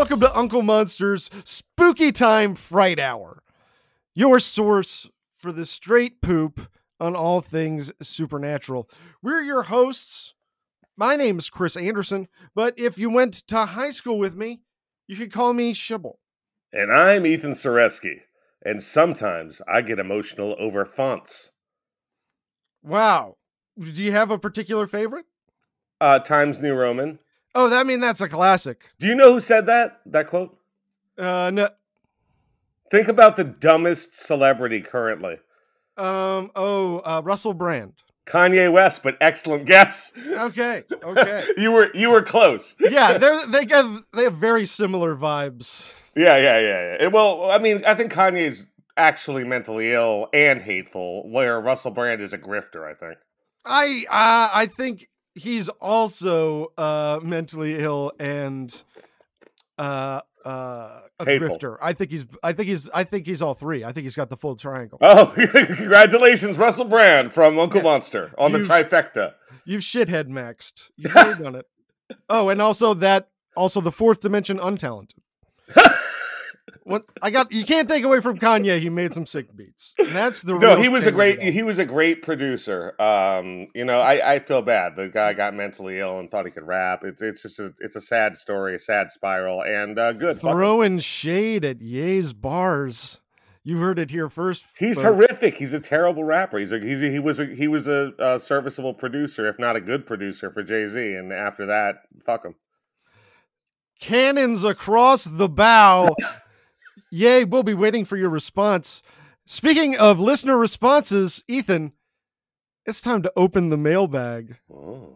welcome to Uncle Monster's Spooky Time Fright Hour, your source for the straight poop on all things supernatural. We're your hosts. My name is Chris Anderson, but if you went to high school with me, you could call me Shibble. And I'm Ethan Soreski, and sometimes I get emotional over fonts. Wow. Do you have a particular favorite? Times New Roman. Oh, that's a classic. Do you know who said that quote? No. Think about the dumbest celebrity currently. Russell Brand. Kanye West, but excellent guess. Okay. You were close. Yeah, they have very similar vibes. Yeah. Well, I mean, I think Kanye's actually mentally ill and hateful, where Russell Brand is a grifter, I think. I think he's also mentally ill and a hateful. grifter. I think he's all three. I think he's got the full triangle. Oh, congratulations, Russell Brand from Uncle Monster on the trifecta. You've shithead maxed. You've really done it. Oh, and also the fourth dimension untalented. You can't take away from Kanye. He made some sick beats. And that's the no. He was a great producer. I feel bad. The guy got mentally ill and thought he could rap. It's a sad story, a sad spiral, and good. Throwing shade at Ye's bars. You heard it here first. He's horrific. He's a terrible rapper. He was a serviceable producer, if not a good producer for Jay-Z. And after that, fuck him. Cannons across the bow. Yay, we'll be waiting for your response. Speaking of listener responses, Ethan, it's time to open the mailbag. Oh.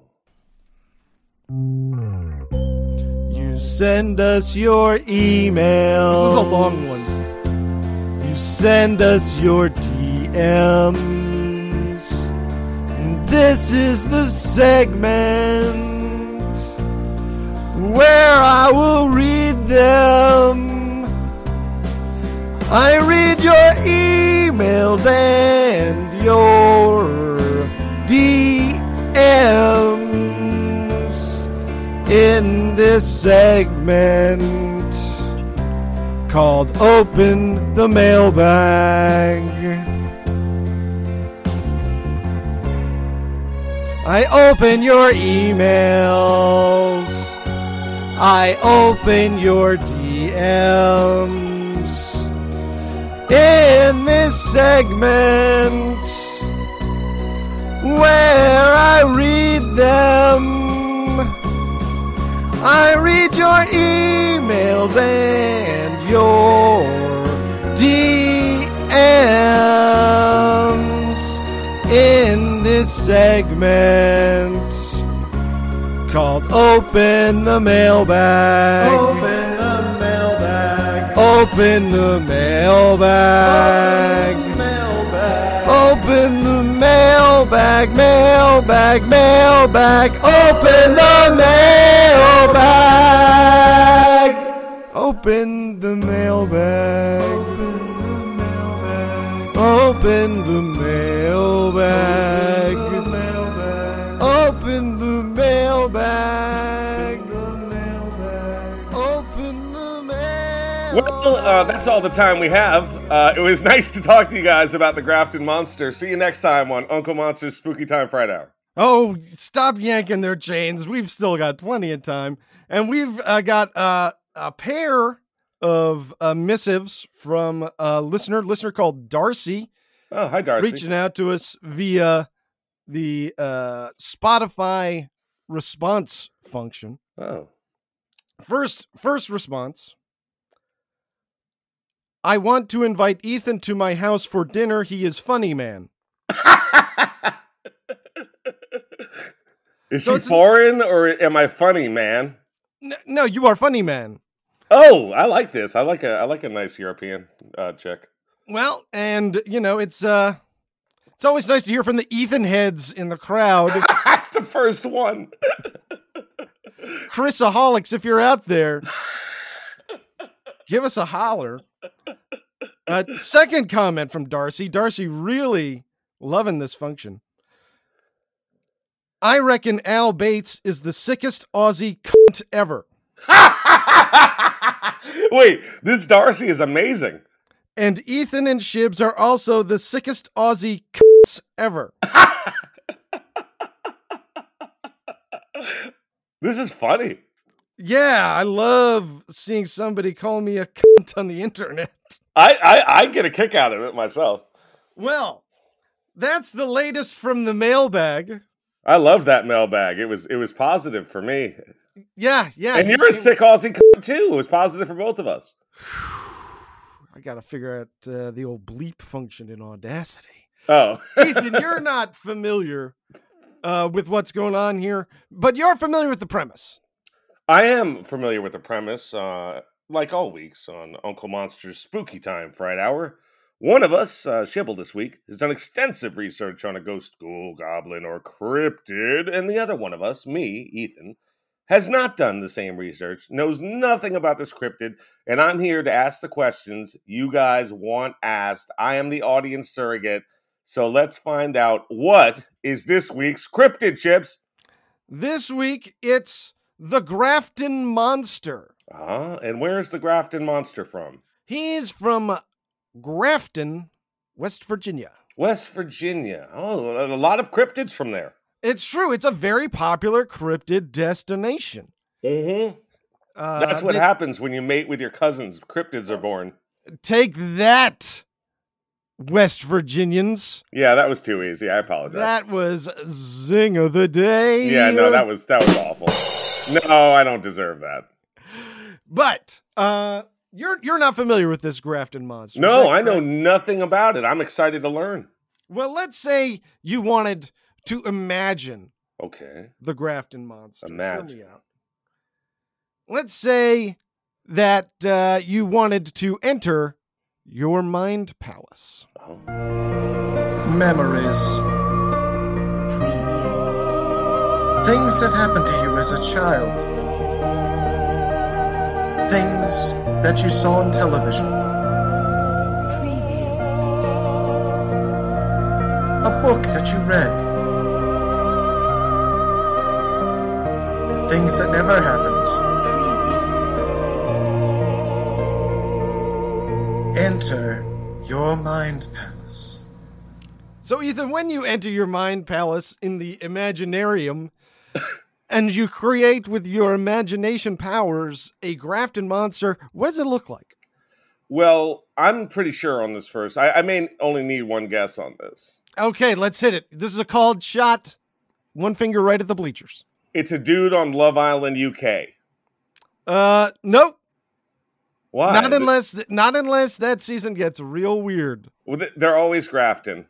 You send us your emails. This is a long one. You send us your DMs. This is the segment where I will read them. I read your emails and your DMs in this segment called Open the Mailbag. I open your emails. I open your DMs. In this segment where I read them, I read your emails and your DMs in this segment called Open the Mailbag. Open the mailbag. Open the mailbag. Open the mailbag. Mailbag. Open the mailbag. Open the mailbag. Open the mailbag. Open the mailbag. Open the mailbag. Well, that's all the time we have. It was nice to talk to you guys about the Grafton Monster. See you next time on Uncle Monster's Spooky Time Fright Hour. Oh, stop yanking their chains. We've still got plenty of time. And we've got a pair of missives from a listener called Darcy. Oh, hi, Darcy. Reaching out to us via the Spotify response function. Oh. First response. I want to invite Ethan to my house for dinner. He is funny, man. Is she foreign or am I funny, man? No, you are funny, man. Oh, I like this. I like a nice European chick. Well, and you know, it's always nice to hear from the Ethan heads in the crowd. That's the first one. Chrisaholics, if you're out there, give us a holler. Second comment from Darcy. Darcy really loving this function. I reckon Al Bates is the sickest Aussie cunt ever. Wait, this Darcy is amazing. And Ethan and Shibs are also the sickest Aussie cunts ever. This is funny. Yeah, I love seeing somebody call me a cunt on the internet. I get a kick out of it myself. Well, that's the latest from the mailbag. I love that mailbag. It was positive for me. Yeah. And you're a sick Aussie cunt too. It was positive for both of us. I gotta figure out the old bleep function in Audacity. Oh. Ethan, you're not familiar with what's going on here, but you're familiar with the premise. I am familiar with the premise, like all weeks on Uncle Monster's Spooky Time Fright Hour. One of us, Shibble this week, has done extensive research on a ghost, ghoul, goblin, or cryptid, and the other one of us, me, Ethan, has not done the same research, knows nothing about this cryptid, and I'm here to ask the questions you guys want asked. I am the audience surrogate, so let's find out what is this week's cryptid, Chips. This week, it's the Grafton Monster. And where is the Grafton Monster from? He's from Grafton, West Virginia. West Virginia. Oh, a lot of cryptids from there. It's true. It's a very popular cryptid destination. Mm-hmm. That's what happens when you mate with your cousins. Cryptids are born. Take that, West Virginians. Yeah, that was too easy. I apologize. That was zing of the day. Yeah, no, that was awful. No, I don't deserve that. But you're not familiar with this Grafton Monster. No, I know nothing about it. I'm excited to learn. Well, let's say you wanted to imagine the Grafton Monster. Imagine. Hear me out. Let's say that you wanted to enter your mind palace. Oh. Memories. Things that happened to you as a child. Things that you saw on television. A book that you read. Things that never happened. Enter your mind palace. So, Ethan, when you enter your mind palace in the Imaginarium and you create with your imagination powers a Grafton Monster, what does it look like? Well, I'm pretty sure on this first. I may only need one guess on this. Okay, let's hit it. This is a called shot. One finger right at the bleachers. It's a dude on Love Island, UK. Nope. Why? Not unless that season gets real weird. Well, they're always Grafton.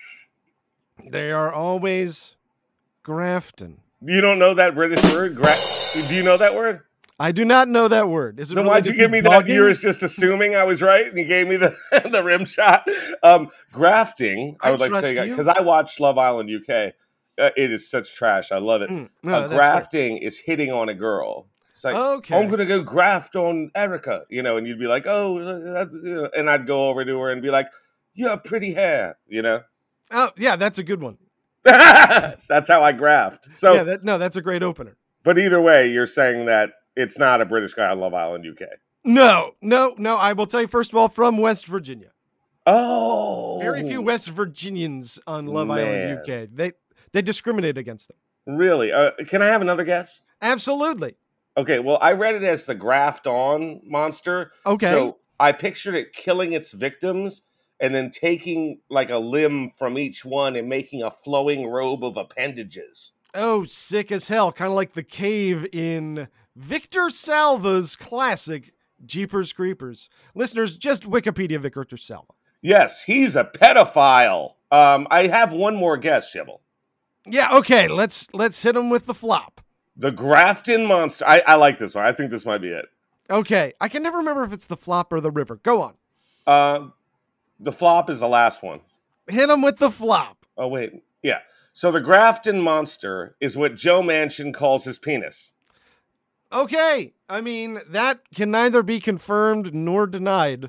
They are always Grafton. You don't know that British word? Do you know that word? I do not know that word. Is it? Then why'd you give me that? You were just assuming I was right, and you gave me the the rim shot. Grafting. I would like to say because I watched Love Island UK. It is such trash. I love it. Grafting is hitting on a girl. It's like, okay, I'm gonna go graft on Erica, and you'd be like, oh, and I'd go over to her and be like, you have pretty hair, Oh yeah, that's a good one. That's how I graft. So yeah, that's a great opener. But either way, you're saying that it's not a British guy on Love Island UK. No. I will tell you first of all, from West Virginia. Oh, very few West Virginians on Love Island UK. They discriminate against them. Really? Can I have another guess? Absolutely. Okay, well, I read it as the Graft-On monster. Okay. So I pictured it killing its victims and then taking like a limb from each one and making a flowing robe of appendages. Oh, sick as hell. Kind of like the cave in Victor Salva's classic Jeepers Creepers. Listeners, just Wikipedia Victor Salva. Yes, he's a pedophile. I have one more guess, Shibble. Yeah, okay, let's hit him with the flop. The Grafton Monster. I like this one. I think this might be it. Okay. I can never remember if it's the flop or the river. Go on. The flop is the last one. Hit him with the flop. Oh, wait. Yeah. So the Grafton Monster is what Joe Manchin calls his penis. Okay. I mean, that can neither be confirmed nor denied.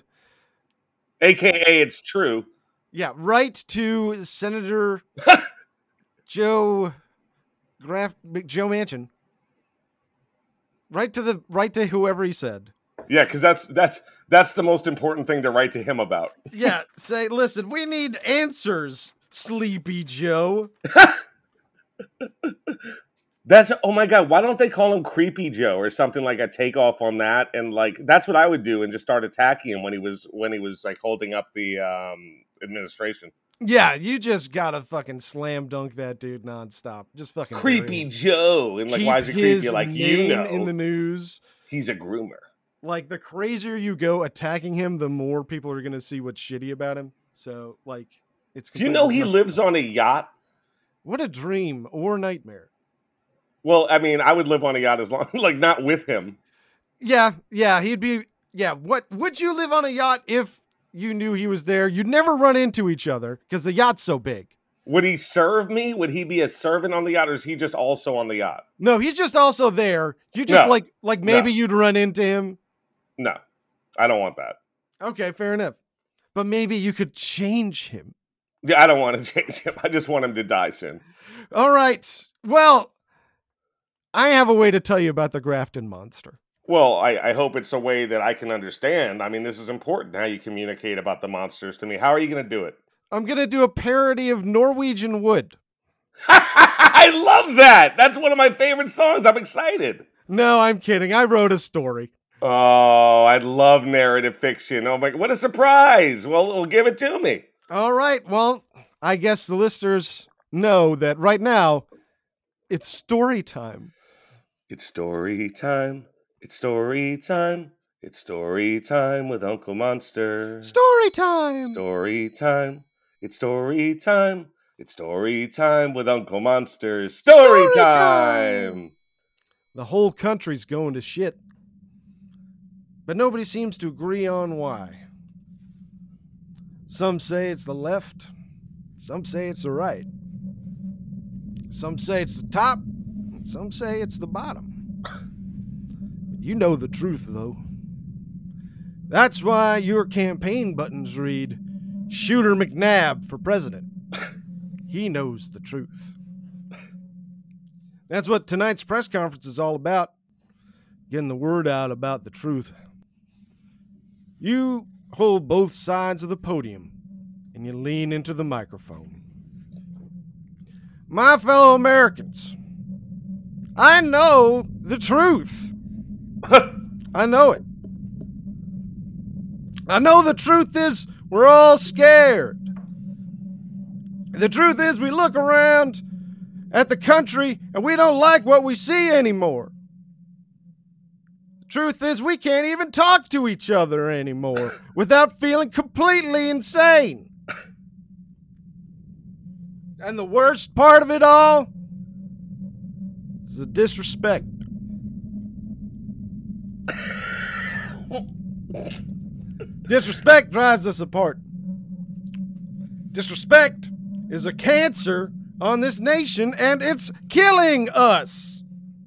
AKA it's true. Yeah. Right to Senator Joe Manchin. Right to whoever he said. Yeah, because that's the most important thing to write to him about. Yeah, say, listen, we need answers, Sleepy Joe. That's, oh my God, why don't they call him Creepy Joe or something, like a takeoff on that? And like, that's what I would do, and just start attacking him when he was like holding up the administration. Yeah, you just gotta fucking slam dunk that dude nonstop. Just fucking Creepy Joe. And like, keep why is he his creepy? Like, name you know, in the news. he's a groomer. Like, the crazier you go attacking him, the more people are gonna see what's shitty about him. So, like, it's. Do you know he lives on a yacht? What a dream or nightmare. Well, I mean, I would live on a yacht as long, like, not with him. Yeah, he'd be. Yeah, what would you live on a yacht if you knew he was there? You'd never run into each other because the yacht's so big. Would he serve me? Would he be a servant on the yacht, or is he just also on the yacht? No, he's just also there. You just No. like maybe you'd run into him. No, I don't want that. Okay, fair enough. But maybe you could change him. Yeah, I don't want to change him. I just want him to die soon. All right. Well, I have a way to tell you about the Grafton Monster. Well, I hope it's a way that I can understand. I mean, this is important, how you communicate about the monsters to me. How are you going to do it? I'm going to do a parody of Norwegian Wood. I love that. That's one of my favorite songs. I'm excited. No, I'm kidding. I wrote a story. Oh, I love narrative fiction. Oh my, what a surprise. Well, give it to me. All right. Well, I guess the listeners know that right now it's story time. It's story time. It's story time. It's story time with Uncle Monster. Story time. Story time. It's story time. It's story time with Uncle Monster. Story time. The whole country's going to shit. But nobody seems to agree on why. Some say it's the left. Some say it's the right. Some say it's the top. Some say it's the bottom. You know the truth, though. That's why your campaign buttons read, Shooter McNabb for president. He knows the truth. That's what tonight's press conference is all about. Getting the word out about the truth. You hold both sides of the podium and you lean into the microphone. My fellow Americans, I know the truth. I know it. I know the truth is we're all scared. The truth is we look around at the country and we don't like what we see anymore. The truth is we can't even talk to each other anymore without feeling completely insane. And the worst part of it all is the disrespect. Disrespect drives us apart. Disrespect is a cancer on this nation, and it's killing us.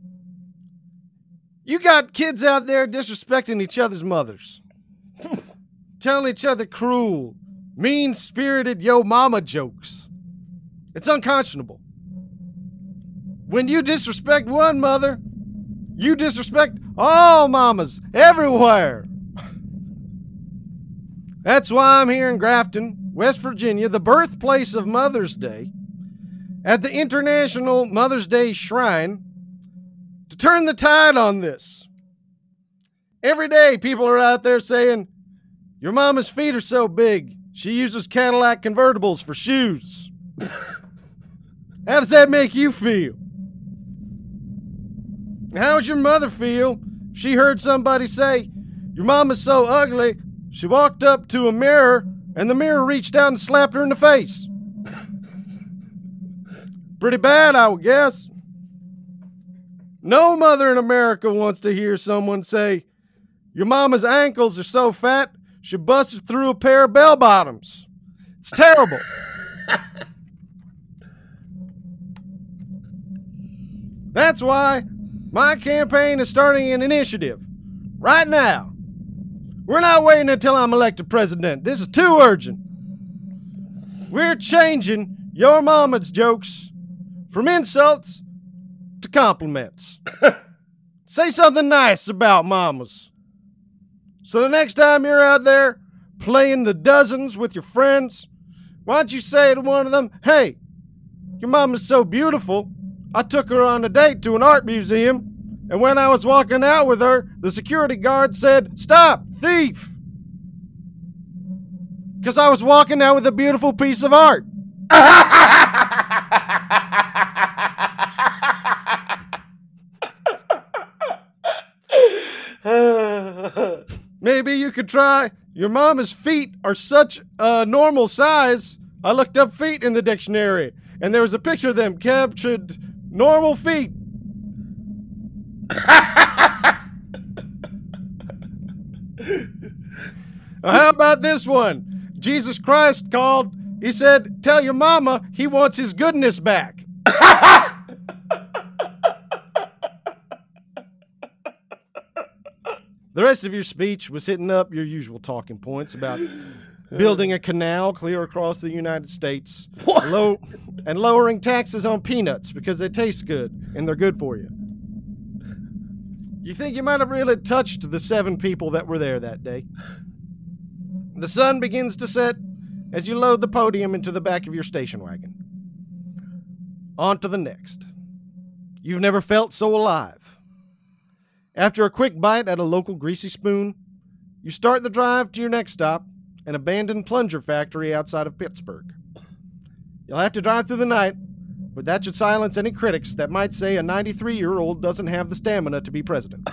You got kids out there disrespecting each other's mothers, telling each other cruel, mean-spirited yo mama jokes. It's unconscionable. When you disrespect one mother, you disrespect all mamas everywhere. That's why I'm here in Grafton, West Virginia, the birthplace of Mother's Day, at the International Mother's Day Shrine, to turn the tide on this. Every day, people are out there saying, your mama's feet are so big, she uses Cadillac convertibles for shoes. How does that make you feel? How would your mother feel if she heard somebody say, your mama's so ugly, she walked up to a mirror and the mirror reached out and slapped her in the face? Pretty bad, I would guess. No mother in America wants to hear someone say, your mama's ankles are so fat, she busted through a pair of bell bottoms. It's terrible. That's why my campaign is starting an initiative right now. We're not waiting until I'm elected president. This is too urgent. We're changing your mama's jokes from insults to compliments. Say something nice about mamas. So the next time you're out there playing the dozens with your friends, why don't you say to one of them, hey, your mom is so beautiful, I took her on a date to an art museum, and when I was walking out with her, the security guard said, stop, thief! Because I was walking out with a beautiful piece of art. Maybe you could try, your mama's feet are such a normal size. I looked up feet in the dictionary, and there was a picture of them captured normal feet. How about this one? Jesus Christ called. He said, tell your mama he wants his goodness back. The rest of your speech was hitting up your usual talking points about building a canal clear across the United States and lowering taxes on peanuts because they taste good and they're good for you. You think you might have really touched the 7 people that were there that day. The sun begins to set as you load the podium into the back of your station wagon. On to the next. You've never felt so alive. After a quick bite at a local greasy spoon, you start the drive to your next stop, an abandoned plunger factory outside of Pittsburgh. You'll have to drive through the night, but that should silence any critics that might say a 93-year-old doesn't have the stamina to be president.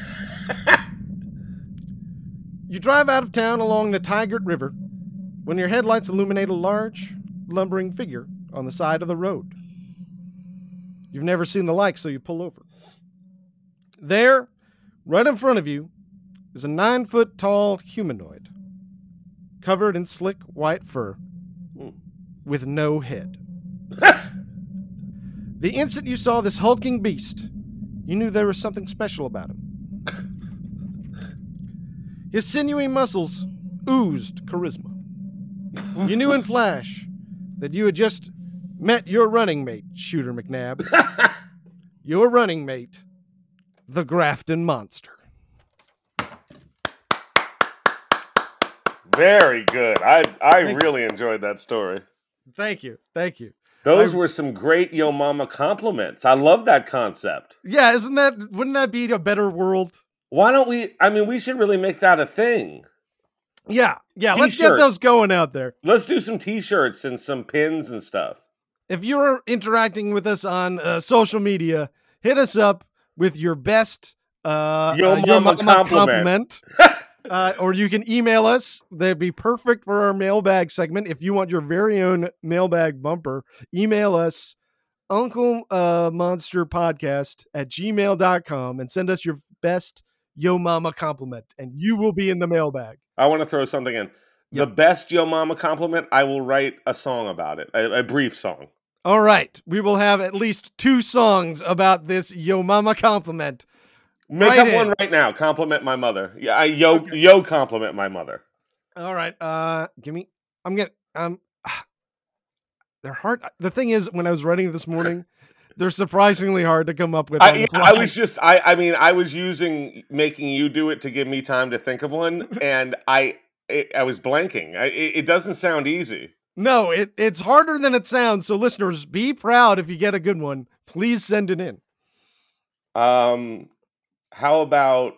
You drive out of town along the Tigert River when your headlights illuminate a large, lumbering figure on the side of the road. You've never seen the like, so you pull over. There, right in front of you, is a 9-foot-tall humanoid, covered in slick white fur, with no head. The instant you saw this hulking beast, you knew there was something special about him. His sinewy muscles oozed charisma. You knew in flash that you had just met your running mate, Shooter McNabb. Your running mate, the Grafton Monster. Very good. I really enjoyed that story. Thank you. Thank you. Those were some great Yo Mama compliments. I love that concept. Yeah, wouldn't that be a better world? Why don't we, we should really make that a thing. Yeah, let's get those going out there. Let's do some t-shirts and some pins and stuff. If you're interacting with us on social media, hit us up with your best Yo Mama compliment. Or you can email us. That'd be perfect for our mailbag segment. If you want your very own mailbag bumper, email us unclemonsterpodcast@gmail.com and send us your best Yo Mama compliment, and you will be in the mailbag. I want to throw something in. Yep. The best Yo Mama compliment, I will write a song about it, a brief song. All right. We will have at least 2 songs about this Yo Mama compliment. Make up one right now. Compliment my mother. Yeah, yo compliment my mother. All right. They're hard. The thing is, when I was writing this morning, they're surprisingly hard to come up with. I was using making you do it to give me time to think of one, and I was blanking. It doesn't sound easy. No, it's harder than it sounds. So listeners, be proud if you get a good one. Please send it in. How about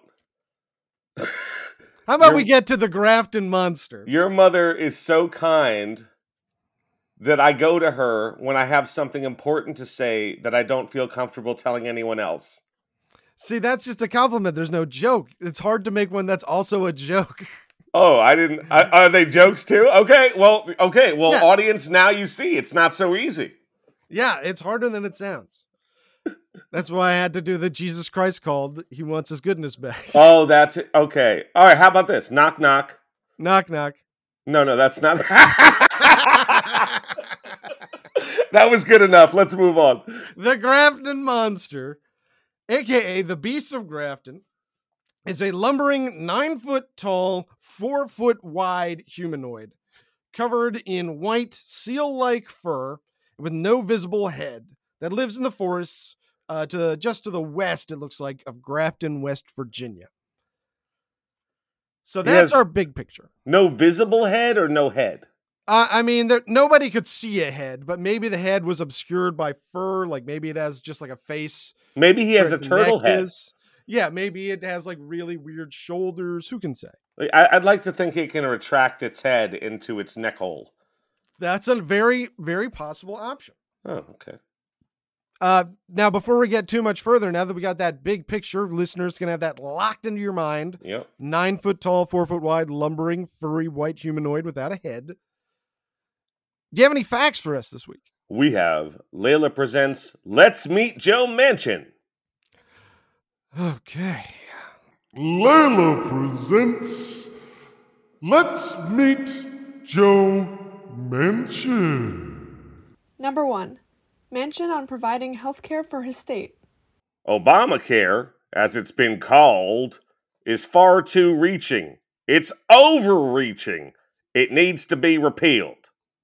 we get to the Grafton Monster? Your mother is so kind that I go to her when I have something important to say that I don't feel comfortable telling anyone else. See, that's just a compliment. There's no joke. It's hard to make one that's also a joke. Oh, I didn't. Are they jokes too? Okay. Well, yeah. Audience, now you see it's not so easy. Yeah, it's harder than it sounds. That's why I had to do the Jesus Christ called. He wants his goodness back. Oh, that's it. Okay. All right. How about this? Knock, knock. Knock, knock. No, that's not. That was good enough. Let's move on. The Grafton Monster, a.k.a. the Beast of Grafton, is a lumbering 9-foot-tall, 4-foot-wide humanoid covered in white seal-like fur with no visible head that lives in the forests just to the west, it looks like, of Grafton, West Virginia. So He that's has our big picture. no visible head or no head? I mean, nobody could see a head, but maybe the head was obscured by fur. Like maybe it has just like a face. Maybe he where has a the turtle neck head. is. Yeah, maybe it has like really weird shoulders. Who can say? I'd like to think it can retract its head into its neck hole. That's a very, very possible option. Oh, okay. Now, before we get too much further, now that we got that big picture, listeners can have that locked into your mind. Yep. 9 foot tall, 4 foot wide, lumbering, furry white humanoid without a head. Do you have any facts for us this week? We have Layla presents Let's Meet Joe Manchin. Okay. Layla presents Let's Meet Joe Manchin. Number 1. Manchin on providing health care for his state. Obamacare, as it's been called, is far too reaching. It's overreaching. It needs to be repealed.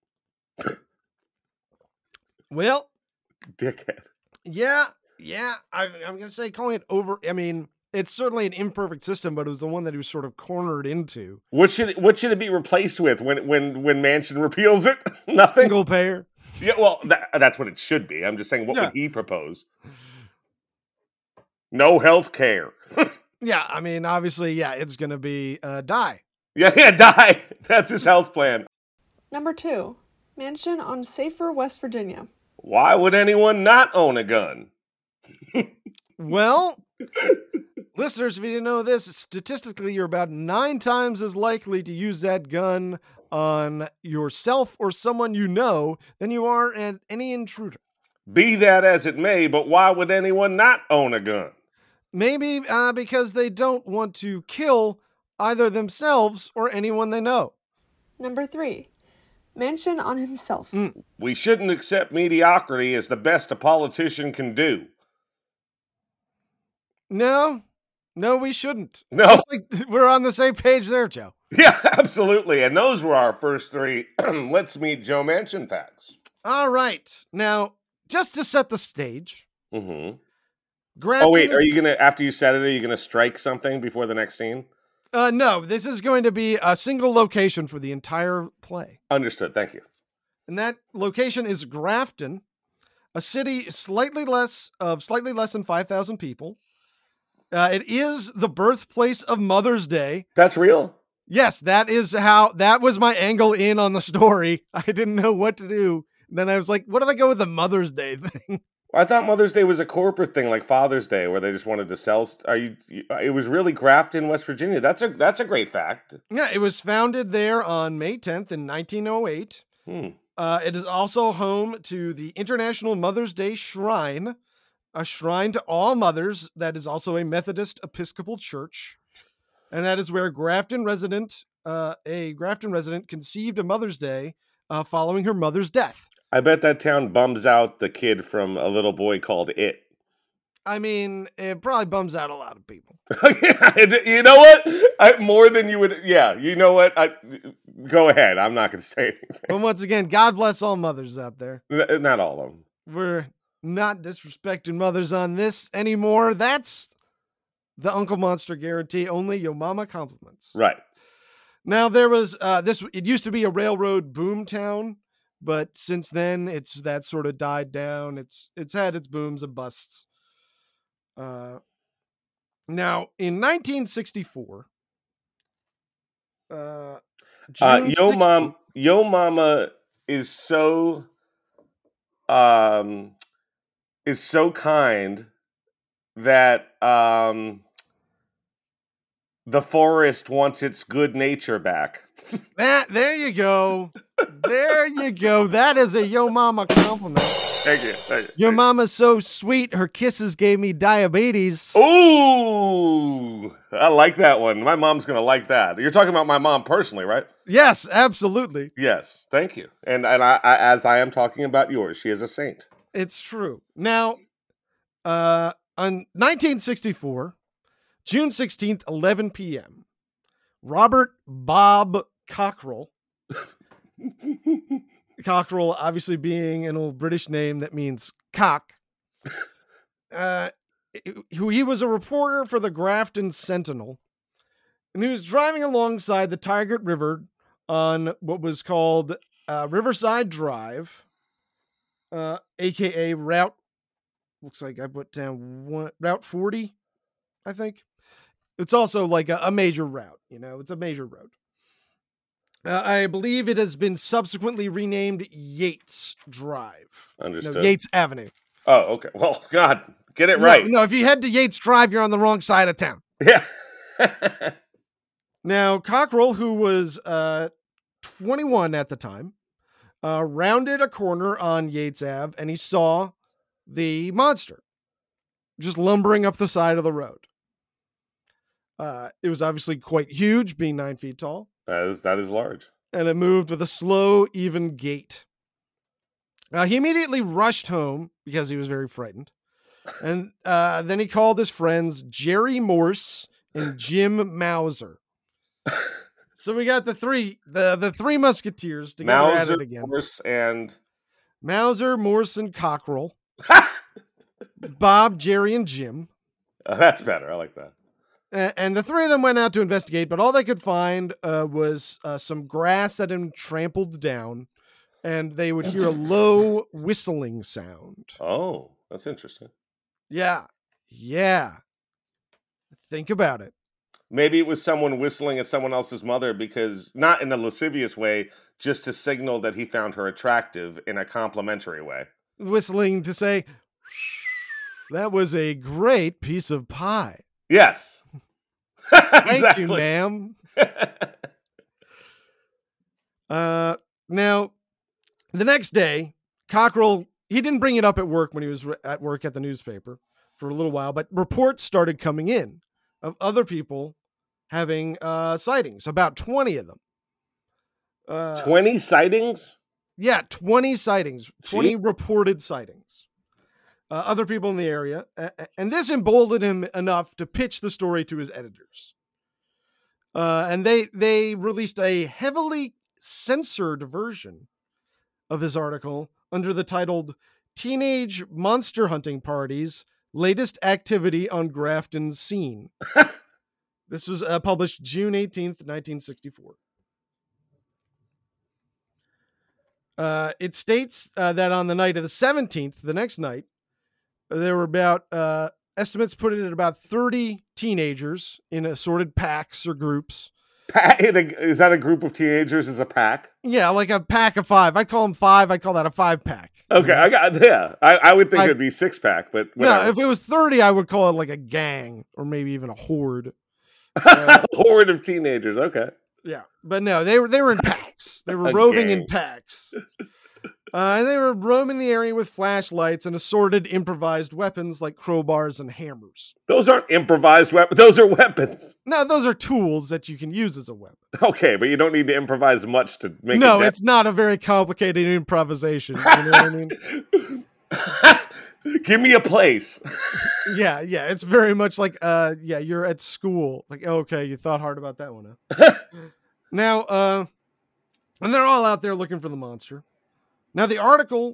Well, Dickhead. yeah. I'm going to say calling it over. I mean, it's certainly an imperfect system, but it was the one that he was sort of cornered into. What should it be replaced with when Manchin repeals it? Nothing. Single payer. Yeah, well, that's what it should be. I'm just saying, what would he propose? No health care. Yeah, I mean, obviously, yeah, it's going to be die. Yeah, die. That's his health plan. Number 2. Manchin on safer West Virginia. Why would anyone not own a gun? Well, listeners, if you didn't know this, statistically, you're about 9 times as likely to use that gun on yourself or someone you know than you are at any intruder. Be that as it may, but why would anyone not own a gun? Maybe because they don't want to kill either themselves or anyone they know. Number 3. Manchin on himself. We shouldn't accept mediocrity as the best a politician can do. No, we shouldn't. No. Looks like we're on the same page there, Joe. Yeah, absolutely. And those were our first 3 Let's Meet Joe Manchin facts. All right. Now, just to set the stage. Mm-hmm. Grafton Oh, wait, are you going to, after you said it, are you going to strike something before the next scene? No, this is going to be a single location for the entire play. Understood. Thank you. And that location is Grafton, a city slightly less than 5,000 people. It is the birthplace of Mother's Day. That's real? Yes, that was my angle in on the story. I didn't know what to do. Then I was like, what if I go with the Mother's Day thing? I thought Mother's Day was a corporate thing like Father's Day where they just wanted to sell. It was really Grafton, West Virginia. That's a great fact. Yeah, it was founded there on May 10th in 1908. It is also home to the International Mother's Day Shrine, a shrine to all mothers that is also a Methodist Episcopal church. And that is where a Grafton resident conceived a Mother's Day following her mother's death. I bet that town bums out the kid from A Little Boy Called It. I mean, it probably bums out a lot of people. You know what? More than you would. Yeah, you know what? Go ahead. I'm not going to say anything. But once again, God bless all mothers out there. Not all of them. We're not disrespecting mothers on this anymore. That's the Uncle Monster guarantee. Only your mama compliments. Right. Now there was it used to be a railroad boom town, but since then that sort of died down. It's had its booms and busts. Now in 1964, Yo Mama is so kind that the forest wants its good nature back. There you go. There you go. That is a Yo Mama compliment. Thank you. Your mama's so sweet, her kisses gave me diabetes. Ooh, I like that one. My mom's going to like that. You're talking about my mom personally, right? Yes, absolutely. Yes, thank you. And I as I am talking about yours, she is a saint. It's true. Now, on 1964, June 16th, 11 p.m., Robert Bob Cockrell, Cockrell obviously being an old British name that means cock, he was a reporter for the Grafton Sentinel. And he was driving alongside the Tigard River on what was called Riverside Drive, aka Route. Looks like I put down Route 40, I think. It's also like a major route, it's a major road. I believe it has been subsequently renamed Yates Drive. Understood. No, Yates Avenue. Oh, okay. Well, God, get it right. No, if you head to Yates Drive, you're on the wrong side of town. Yeah. Now, Cockrell, who was 21 at the time, rounded a corner on Yates Ave, and he saw the monster just lumbering up the side of the road. It was obviously quite huge, being 9 feet tall. That is large. And it moved with a slow, even gait. He immediately rushed home because he was very frightened. And then he called his friends Jerry Morse and Jim Mauser. So we got the three musketeers together at it again. Mauser, Morse, and Cockrell. Bob, Jerry, and Jim. That's better. I like that. And the three of them went out to investigate, but all they could find was some grass that had been trampled down, and they would hear a low whistling sound. Oh, that's interesting. Yeah. Think about it. Maybe it was someone whistling at someone else's mother, because not in a lascivious way, just to signal that he found her attractive in a complimentary way. Whistling to say, that was a great piece of pie. Yes. Thank you, ma'am. Now, the next day, Cockrell, he didn't bring it up at work when he was at work at the newspaper for a little while, but reports started coming in of other people having sightings, about 20 of them. 20 sightings? Yeah, 20 sightings, 20 reported sightings. Other people in the area, and this emboldened him enough to pitch the story to his editors. And they released a heavily censored version of his article under the title Teenage Monster Hunting Parties, Latest Activity on Grafton's Scene. This was published June 18th, 1964. It states that on the night of the 17th, the next night, there were about, estimates put it at about 30 teenagers in assorted packs or groups. Is that a group of teenagers as a pack? Yeah, like a pack of 5. I'd call them 5. I'd call that a 5-pack. Okay, I would think it'd be 6-pack, but whatever. No, if it was 30, I would call it like a gang or maybe even a horde. Horde of teenagers, okay. Yeah, but no, they were in packs. They were roving in packs. And they were roaming the area with flashlights and assorted improvised weapons like crowbars and hammers. Those aren't improvised weapons. Those are weapons. No, those are tools that you can use as a weapon. Okay, but you don't need to improvise much to make No, it's not a very complicated improvisation. You know what I mean? Give me a place. Yeah, it's very much like, you're at school. Like, okay, you thought hard about that one, huh? Now, and they're all out there looking for the monster. Now, the article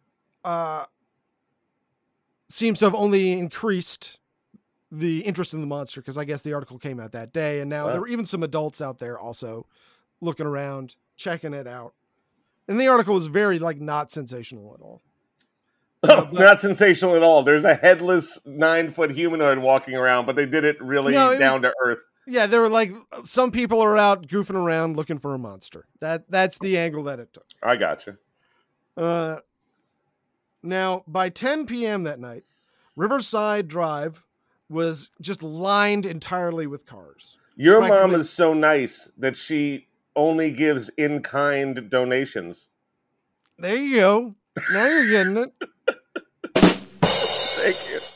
seems to have only increased the interest in the monster, because I guess the article came out that day, and now there were even some adults out there also looking around, checking it out. And the article was very, not sensational at all. Not sensational at all. There's a headless 9-foot humanoid walking around, but they did it really down to earth. Yeah, there were some people are out goofing around looking for a monster. That's the angle that it took. I gotcha. Now, by 10 p.m. that night, Riverside Drive was just lined entirely with cars. Your mom is so nice that she only gives in-kind donations. There you go. Now you're getting it. Thank you.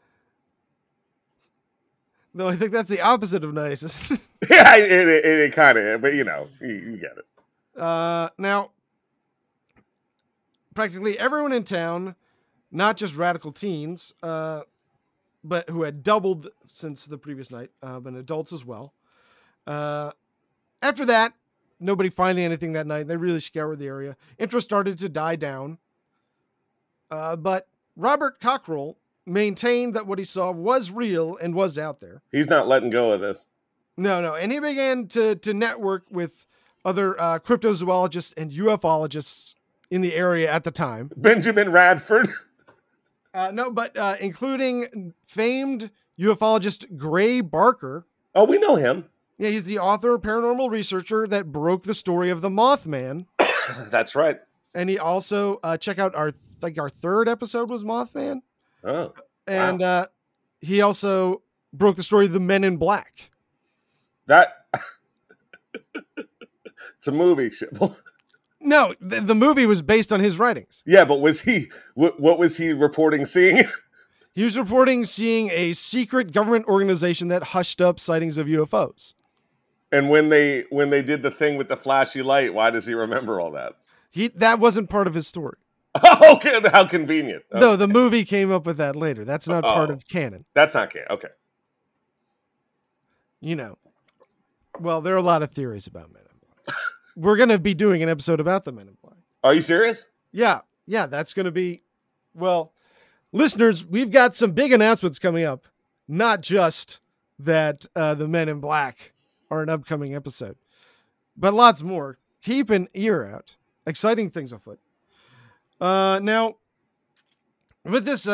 No, I think that's the opposite of nice. Yeah, it kind of, but you get it. Now, practically everyone in town, not just radical teens, but who had doubled since the previous night, but adults as well. After that, nobody finding anything that night. They really scoured the area. Interest started to die down. But Robert Cockrell maintained that what he saw was real and was out there. He's not letting go of this. No. And he began to network with other cryptozoologists and ufologists in the area at the time. Benjamin Radford. No, but including famed ufologist Gray Barker. Oh, we know him. Yeah, he's the author, paranormal researcher that broke the story of the Mothman. That's right. And he also check out our third episode was Mothman. Oh, And wow. he also broke the story of the Men in Black. That it's a movie, Shibble. No, the movie was based on his writings. Yeah, but was he? What was he reporting seeing? He was reporting seeing a secret government organization that hushed up sightings of UFOs. And when they did the thing with the flashy light, why does he remember all that? That wasn't part of his story. Okay, how convenient. Okay. No, the movie came up with that later. That's not part of canon. That's not canon. Okay. You know. Well, there are a lot of theories about Men in Black. We're going to be doing an episode about the Men in Black. Are you serious? Yeah, that's going to be, well, listeners, we've got some big announcements coming up. Not just that the Men in Black are an upcoming episode, but lots more. Keep an ear out. Exciting things afoot. Now, with this,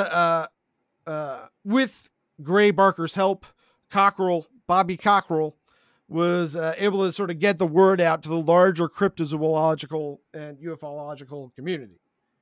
with Gray Barker's help, Bobby Cockrell, was able to sort of get the word out to the larger cryptozoological and ufological community.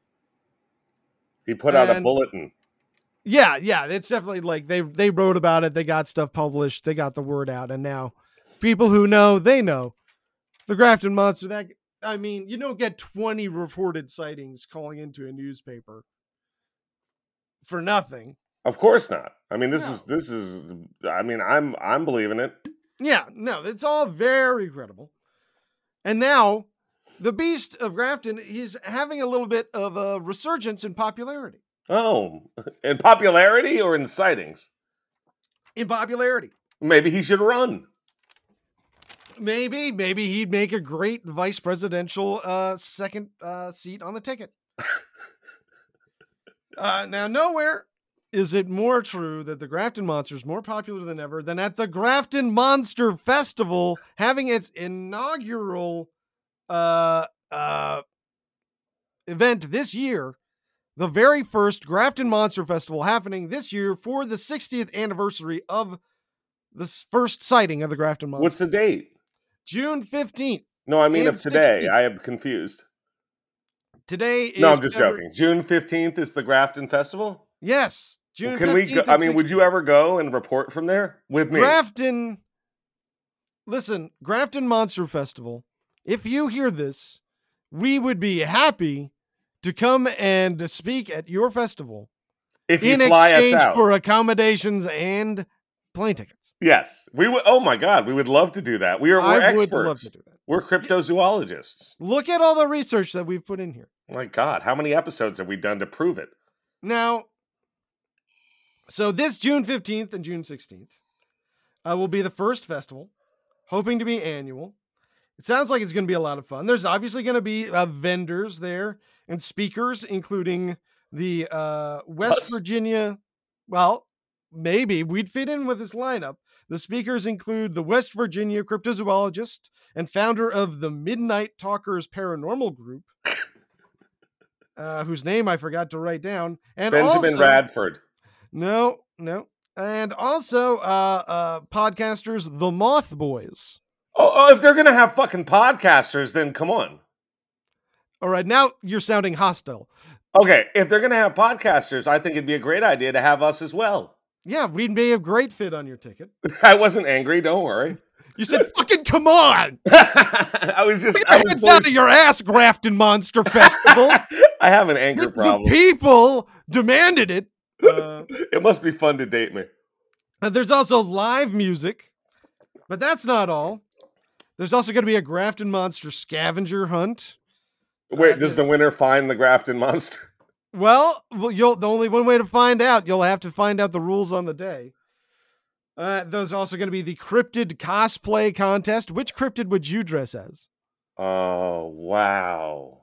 He put out a bulletin. Yeah, it's definitely like they wrote about it, they got stuff published, they got the word out, and now people who know, they know. The Grafton Monster, you don't get 20 reported sightings calling into a newspaper for nothing. Of course not. I mean, this is I mean, I'm believing it. Yeah, no, it's all very credible. And now the Beast of Grafton, he's having a little bit of a resurgence in popularity. Oh, in popularity or in sightings? In popularity. Maybe he should run. Maybe he'd make a great vice presidential second seat on the ticket. Now, nowhere is it more true that the Grafton Monster is more popular than ever than at the Grafton Monster Festival having its inaugural event this year. The very first Grafton Monster Festival happening this year for the 60th anniversary of the first sighting of the Grafton Monster. What's the date? June 15th. No, I mean of today. 16th. I am confused. Today is... No, I'm just joking. June 15th is the Grafton Festival? Yes. June Can we go? I mean, would you ever go and report from there with me? Grafton Monster Festival. If you hear this, we would be happy to come and speak at your festival. If you in fly exchange us out. for accommodations and plane tickets. Yes, we would. Oh my God, we would love to do that. We're experts. Would love to do that. We're cryptozoologists. Look at all the research that we've put in here. My God, how many episodes have we done to prove it? Now, so this June 15th and June 16th will be the first festival, hoping to be annual. It sounds like it's going to be a lot of fun. There's obviously going to be vendors there and speakers, including the West Virginia. Well, maybe we'd fit in with this lineup. The speakers include the West Virginia cryptozoologist and founder of the Midnight Talkers Paranormal Group, whose name I forgot to write down. And Benjamin Radford. No. And also podcasters, the Moth Boys. Oh, if they're going to have fucking podcasters, then come on. All right, now you're sounding hostile. Okay, if they're going to have podcasters, I think it'd be a great idea to have us as well. Yeah, we'd be a great fit on your ticket. I wasn't angry, don't worry. You said, fucking come on! I was just... Get your heads out of your ass, Grafton Monster Festival! I have an anger problem. The people demanded it. It must be fun to date me. There's also live music, but that's not all. There's also going to be a Grafton Monster scavenger hunt. Wait, does the winner find the Grafton Monster? Well, the only one way to find out, you'll have to find out the rules on the day. There's also going to be the cryptid cosplay contest. Which cryptid would you dress as? Oh, wow.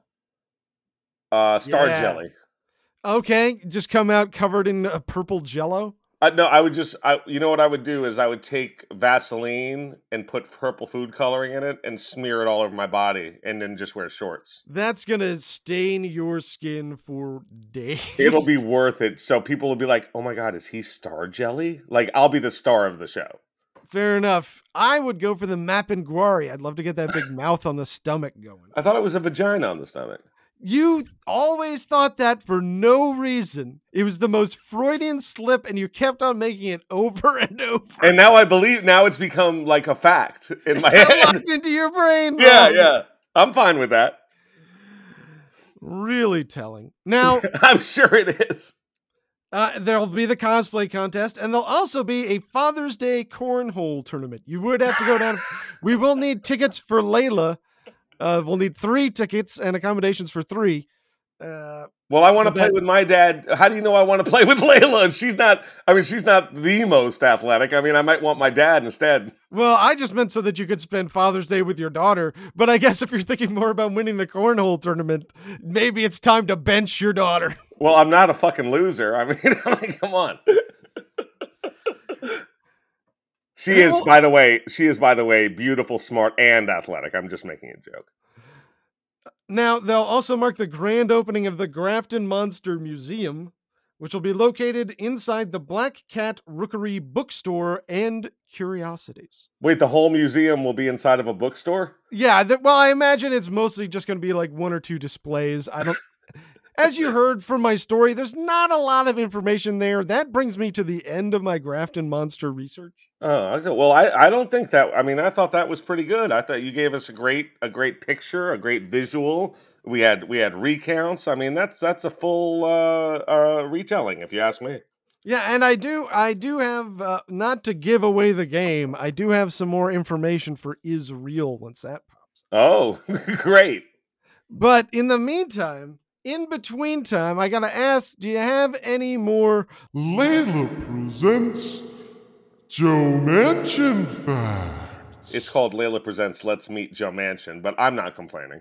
Star Jelly. Okay, just come out covered in purple jello. No, I would just, you know what I would do is I would take Vaseline and put purple food coloring in it and smear it all over my body and then just wear shorts. That's gonna stain your skin for days. It'll be worth it. So people will be like, oh my God, is he Star Jelly? Like, I'll be the star of the show. Fair enough. I would go for the Mapinguari. I'd love to get that big mouth on the stomach going. I thought it was a vagina on the stomach. You always thought that for no reason. It was the most Freudian slip, and you kept on making it over and over. And now I believe, now it's become like a fact in my It head. locked into your brain. Yeah, Rob. yeah. I'm fine with that. Really telling. Now, I'm sure it is. there'll be the cosplay contest, and there'll also be a Father's Day cornhole tournament. You would have to go down. We will need tickets for Layla. We'll need 3 tickets and accommodations for 3. Well, I want to play with my dad. How do you know I want to play with Layla? And she's not the most athletic. I mean, I might want my dad instead. Well, I just meant so that you could spend Father's Day with your daughter. But I guess if you're thinking more about winning the cornhole tournament, maybe it's time to bench your daughter. Well, I'm not a fucking loser. I mean, come on. She is, by the way, beautiful, smart, and athletic. I'm just making a joke. Now, they'll also mark the grand opening of the Grafton Monster Museum, which will be located inside the Black Cat Rookery Bookstore and Curiosities. Wait, the whole museum will be inside of a bookstore? Yeah, well, I imagine it's mostly just going to be like 1 or 2 displays. As you heard from my story, there's not a lot of information there. That brings me to the end of my Grafton Monster research. Oh, well, I don't think that. I mean, I thought that was pretty good. I thought you gave us a great picture, a great visual. We had recounts. I mean, that's a full retelling, if you ask me. Yeah, and I do have, not to give away the game, I do have some more information for Is Real once that pops. Oh, great. But in the meantime, in between time, I gotta ask, do you have any more Layla presents Joe Manchin facts. It's called Layla Presents Let's Meet Joe Manchin, but I'm not complaining.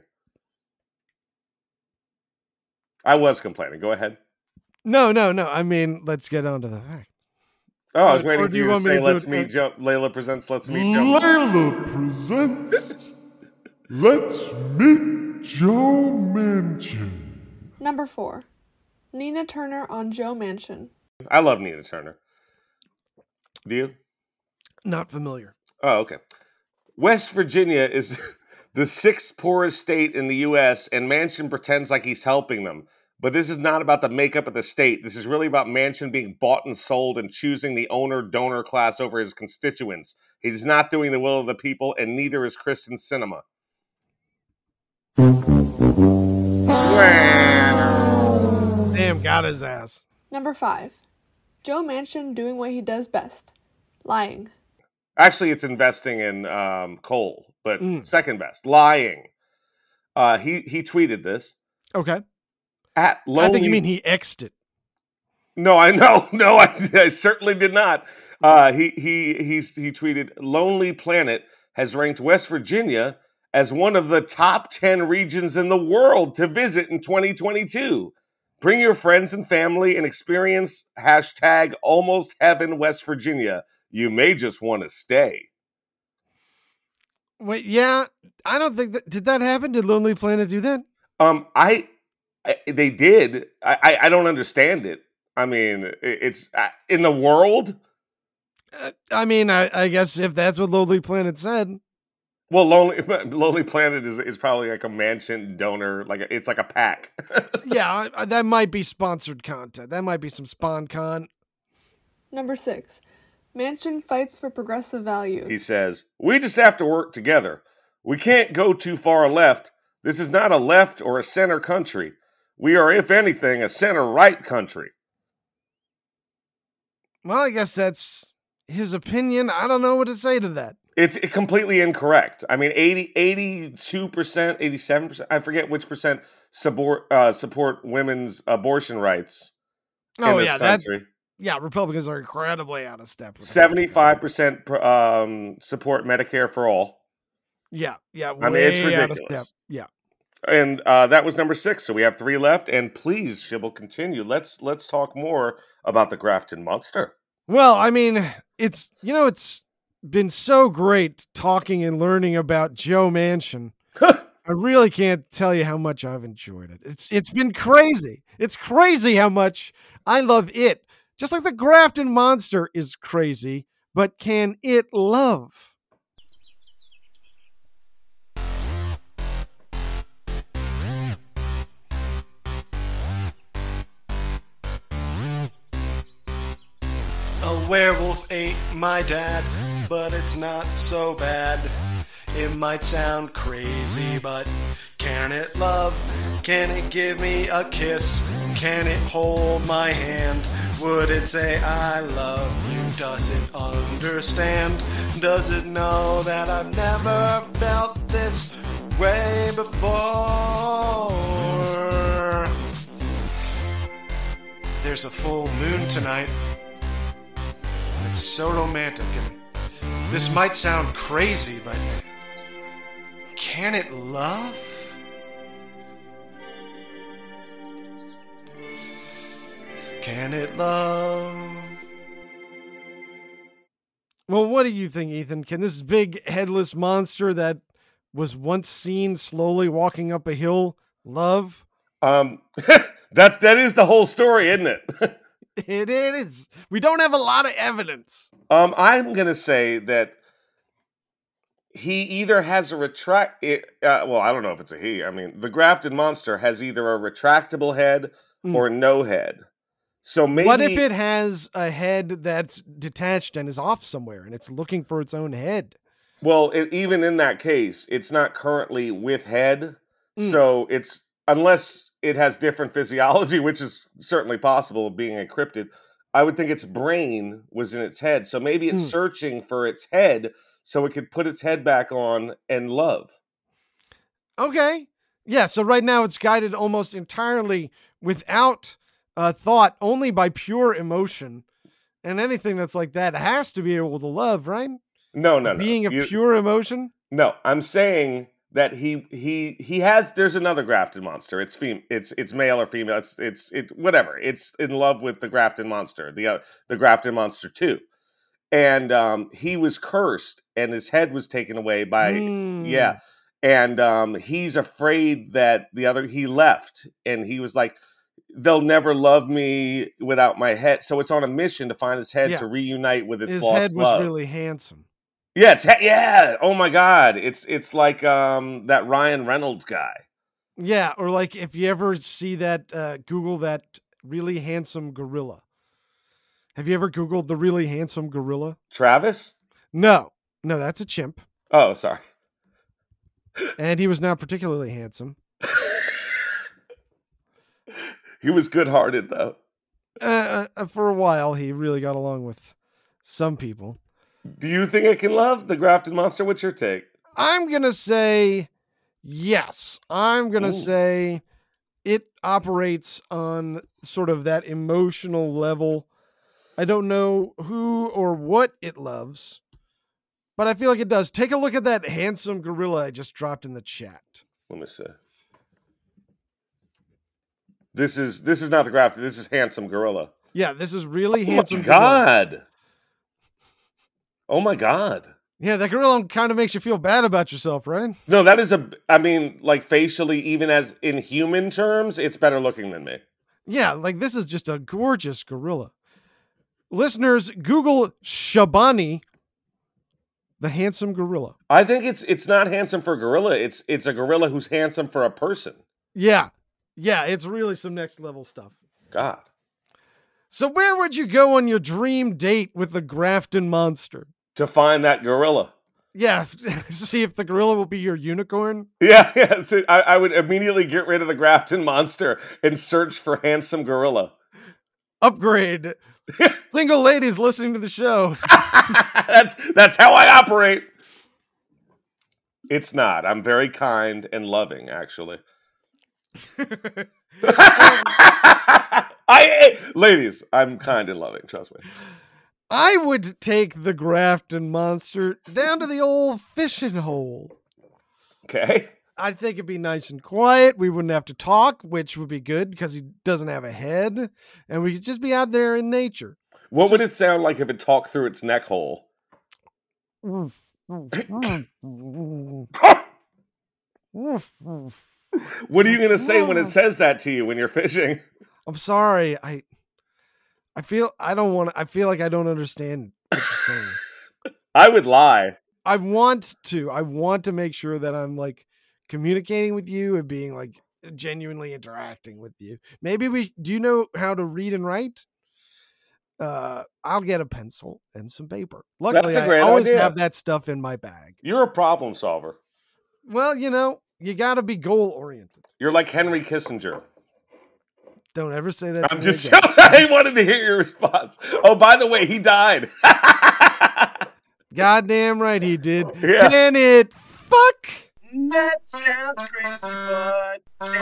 I was complaining. Go ahead. No. I mean, let's get on to the fact. Oh, I was waiting Or for do you you to want me say to do Let's it- Meet Joe. Layla Presents Let's Meet Joe. Layla presents Let's Meet Joe Manchin. Number 4. Nina Turner on Joe Manchin. I love Nina Turner. Do you? Not familiar. Oh, okay. West Virginia is the 6th poorest state in the U.S., and Manchin pretends like he's helping them. But this is not about the makeup of the state. This is really about Manchin being bought and sold and choosing the owner-donor class over his constituents. He's not doing the will of the people, and neither is Kristen Sinema. Damn, got his ass. Number 5. Joe Manchin doing what he does best. Lying. Actually, it's investing in coal, but second best. Lying. He tweeted this. Okay. At lonely... I think you mean he X'd it. No, I know. No, I certainly did not. He tweeted, Lonely Planet has ranked West Virginia as one of the top 10 regions in the world to visit in 2022. Bring your friends and family and experience #Almost Heaven West Virginia. You may just want to stay. Wait, yeah, I don't think that, did that happen? Did Lonely Planet do that? They did. I don't understand it. I mean, it's in the world. I mean, I guess if that's what Lonely Planet said. Well, Lonely Planet is probably like a Manchin donor. It's like a pack. Yeah, that might be sponsored content. That might be some spawn con. Number 6. Manchin fights for progressive values. He says, we just have to work together. We can't go too far left. This is not a left or a center country. We are, if anything, a center-right country. Well, I guess that's his opinion. I don't know what to say to that. It's completely incorrect. I mean, 82%, 87%, I forget which percent support women's abortion rights in this country. Republicans are incredibly out of step. 75% support Medicare for all. Yeah, I mean, it's ridiculous. Out of step. Yeah. And that was number 6, so we have 3 left. And please, Shibble, continue. Let's talk more about the Grafton Monster. Well, I mean, it's been so great talking and learning about Joe Manchin. I really can't tell you how much I've enjoyed it. It's been crazy. It's crazy how much I love it. Just like the Grafton Monster is crazy, but can it love? A werewolf ate my dad, but it's not so bad. It might sound crazy, but can it love? Can it give me a kiss? Can it hold my hand? Would it say I love you? Does it understand? Does it know that I've never felt this way before? There's a full moon tonight. It's so romantic, and this might sound crazy, but can it love? Can it love? Well, what do you think, Ethan? Can this big headless monster that was once seen slowly walking up a hill love? That is the whole story, isn't it? It is. We don't have a lot of evidence. I'm gonna say that he either has a well, I don't know if it's a he. I mean, the Grafton Monster has either a retractable head or no head. So maybe. What if it has a head that's detached and is off somewhere and it's looking for its own head? Well, even in that case, it's not currently with head. So it's, unless it has different physiology, which is certainly possible being encrypted, I would think its brain was in its head. So maybe it's searching for its head so it could put its head back on and love. Okay. Yeah, so right now it's guided almost entirely without thought, only by pure emotion. And anything that's like that has to be able to love, right? No. Being a pure emotion? No, I'm saying that he has. There's another Grafton Monster. It's it's male or female. It's whatever. It's in love with the Grafton Monster. The Grafton Monster 2. And he was cursed, and his head was taken away by And he's afraid that he left, and he was like, they'll never love me without my head. So it's on a mission to find his head to reunite with its lost love. His head was really handsome. Yeah, oh my God. It's like that Ryan Reynolds guy. Yeah, or like if you ever see that, Google that really handsome gorilla. Have you ever Googled the really handsome gorilla? Travis? No, that's a chimp. Oh, sorry. And he was not particularly handsome. He was good-hearted, though. For a while, he really got along with some people. Do you think it can love the Grafton Monster? What's your take? I'm going to say yes. I'm going to say it operates on sort of that emotional level. I don't know who or what it loves, but I feel like it does. Take a look at that handsome gorilla I just dropped in the chat. Let me see. This is not the Grafton. This is handsome gorilla. Yeah, this is really handsome. Oh my God. Yeah, that gorilla kind of makes you feel bad about yourself, right? No, that is like facially, even as in human terms, it's better looking than me. Yeah, like this is just a gorgeous gorilla. Listeners, Google Shabani, the handsome gorilla. I think it's not handsome for a gorilla. It's a gorilla who's handsome for a person. Yeah, it's really some next level stuff. God. So where would you go on your dream date with the Grafton Monster? To find that gorilla. Yeah, see if the gorilla will be your unicorn. Yeah. So I would immediately get rid of the Grafton Monster and search for handsome gorilla. Upgrade. Single ladies listening to the show. That's how I operate. It's not. I'm very kind and loving, actually. Ladies, I'm kind and loving, trust me. I would take the Grafton Monster down to the old fishing hole. Okay. I think it'd be nice and quiet. We wouldn't have to talk, which would be good because he doesn't have a head, and we could just be out there in nature. What would it sound like if it talked through its neck hole? What What are you gonna say when it says that to you when you're fishing? I'm sorry. I feel I don't want to. I feel like I don't understand what you're saying. I would lie. I want to make sure that I'm like communicating with you and being like genuinely interacting with you. Maybe do you know how to read and write? I'll get a pencil and some paper. Luckily, That's a great I always idea. have that stuff in my bag. You're a problem solver. Well, you got to be goal oriented. You're like Henry Kissinger. Don't ever say that. I'm just I wanted to hear your response. Oh, by the way, he died. Goddamn right he did. Yeah. Can it fuck? That sounds crazy, but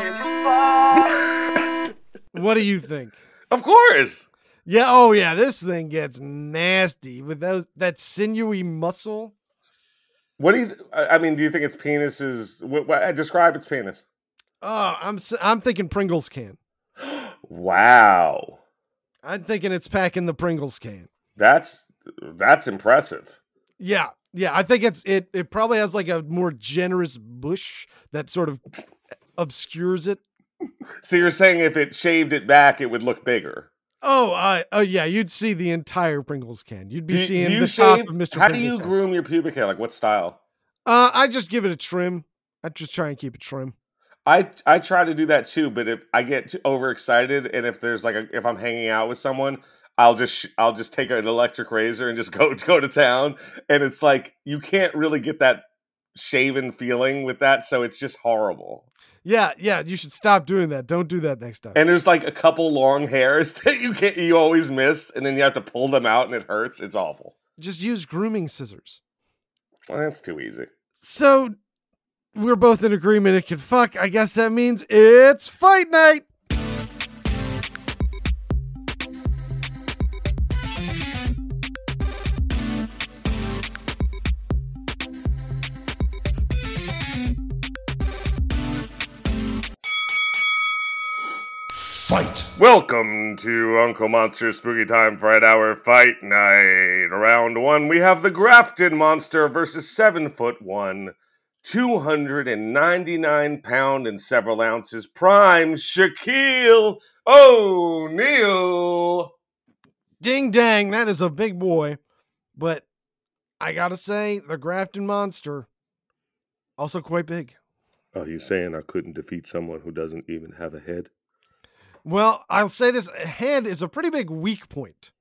can it fuck? What do you think? Of course. Yeah, oh yeah, this thing gets nasty with that sinewy muscle. What do you? I mean, do you think its penis is? Describe its penis. Oh, I'm thinking Pringles can. Wow, I'm thinking it's packing the Pringles can. that's impressive. Yeah, I think it probably has like a more generous bush that sort of obscures it. So you're saying if it shaved it back, it would look bigger? Oh yeah, you'd see the entire Pringles can. You'd be seeing do you the shave? top of Mr. How do Pringles' you head. groom your pubic hair? Like what style? I just give it a trim. I just try and keep it trim. I try to do that too, but if I get overexcited and if there's like if I'm hanging out with someone, I'll just take an electric razor and just go to town, and it's like you can't really get that shaven feeling with that, so it's just horrible. Yeah, you should stop doing that. Don't do that next time. And there's like a couple long hairs that you always miss, and then you have to pull them out, and it hurts. It's awful. Just use grooming scissors. Well, that's too easy. So we're both in agreement it can fuck. I guess that means it's fight night. Fight! Welcome to Uncle Monster's Spooky Time Fright Hour Fight Night. Round 1, we have the Grafton Monster versus 7'1", 299 pound and several ounces, prime Shaquille O'Neal. Ding dang, that is a big boy. But I gotta say, the Grafton Monster, also quite big. Are you saying I couldn't defeat someone who doesn't even have a head? Well, I'll say this, a head is a pretty big weak point.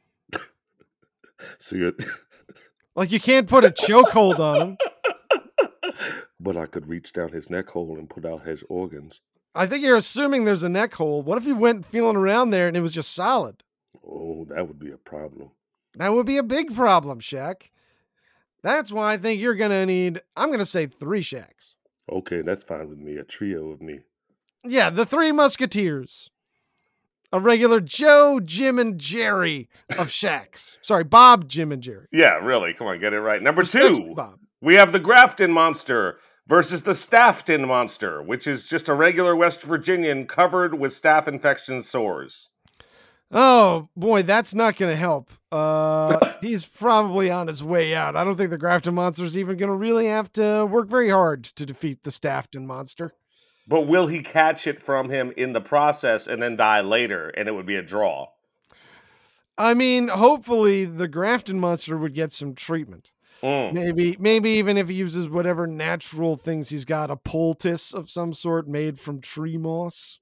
So you're... Like you can't put a chokehold on him. But I could reach down his neck hole and put out his organs. I think you're assuming there's a neck hole. What if you went feeling around there and it was just solid? Oh, that would be a problem. That would be a big problem, Shaq. That's why I think you're going to need, I'm going to say 3 Shaqs. Okay, that's fine with me. A trio of me. Yeah, the 3 Musketeers. A regular Joe, Jim, and Jerry of Shaqs. Sorry, Bob, Jim, and Jerry. Yeah, really. Come on, get it right. Number That's 2, Bob. we have the Grafton Monster versus the Staffton Monster, which is just a regular West Virginian covered with staph infection sores. Oh, boy, that's not going to help. He's probably on his way out. I don't think the Grafton Monster's even going to really have to work very hard to defeat the Staffton Monster. But will he catch it from him in the process and then die later, and it would be a draw? I mean, hopefully the Grafton Monster would get some treatment. Maybe even if he uses whatever natural things he's got, a poultice of some sort made from tree moss.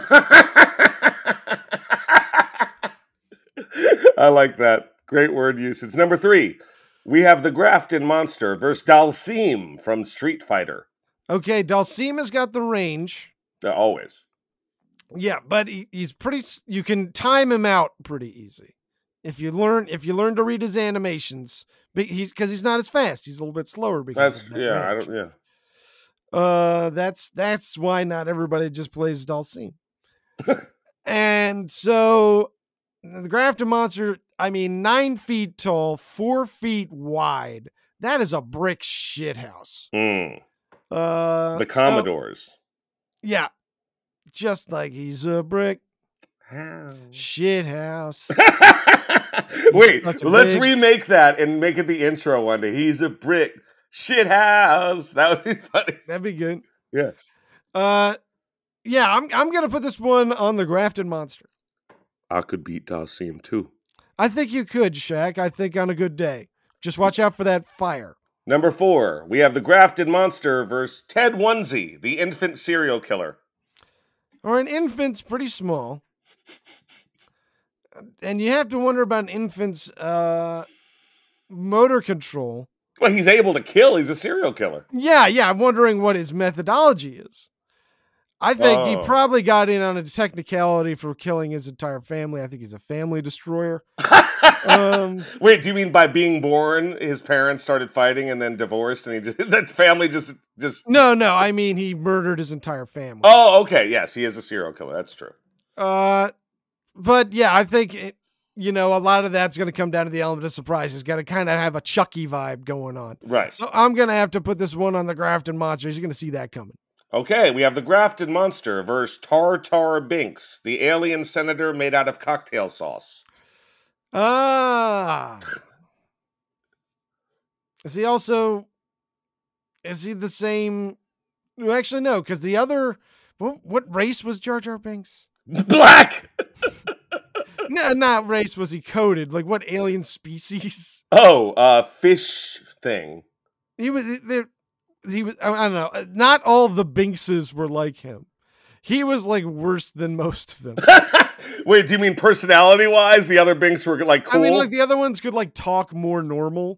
I like that. Great word usage. Number 3, we have the Grafton Monster versus Dalsim from Street Fighter. Okay, Dalsim has got the range. Always. Yeah, but he's pretty. You can time him out pretty easy if you learn to read his animations. Because he's not as fast. He's a little bit slower. Because That's That's why not everybody just plays Dalsim. And so the Grafton Monster, 9 feet tall, 4 feet wide. That is a brick shithouse. The Commodores. Yeah. Just like he's a brick shithouse. Wait, Such a let's big- remake that and make it the intro one day. He's a brick shit house. That would be funny. That'd be good. Yeah. Yeah, I'm gonna put this one on the Grafted Monster. I could beat Dalsim too. I think you could, Shaq. I think on a good day. Just watch out for that fire. Number 4, we have the Grafted Monster versus Ted Onesie, the infant serial killer. Or an infant's pretty small. And you have to wonder about an infant's motor control. Well, he's able to kill. He's a serial killer. Yeah, I'm wondering what his methodology is. I think he Oh. probably got in on a technicality for killing his entire family. I think he's a family destroyer. Wait, do you mean by being born, his parents started fighting and then divorced, and he just that family just? No, I mean he murdered his entire family. Oh, okay, yes, he is a serial killer. That's true. But yeah, I think a lot of that's going to come down to the element of surprise. He's got to kind of have a Chucky vibe going on. Right. So I'm going to have to put this one on the Grafted Monster. He's going to see that coming. Okay, we have the Grafted Monster versus Tar Binks, the alien senator made out of cocktail sauce. Is he the same? Well, actually, no, because the other, what race was Jar Jar Binks? Black! No, not race was he coded. Like what alien species? Oh, fish thing. He was, I don't know. Not all the Binkses were like him. He was like worse than most of them. Wait, do you mean personality-wise? The other Binks were like cool? I mean, like the other ones could like talk more normal.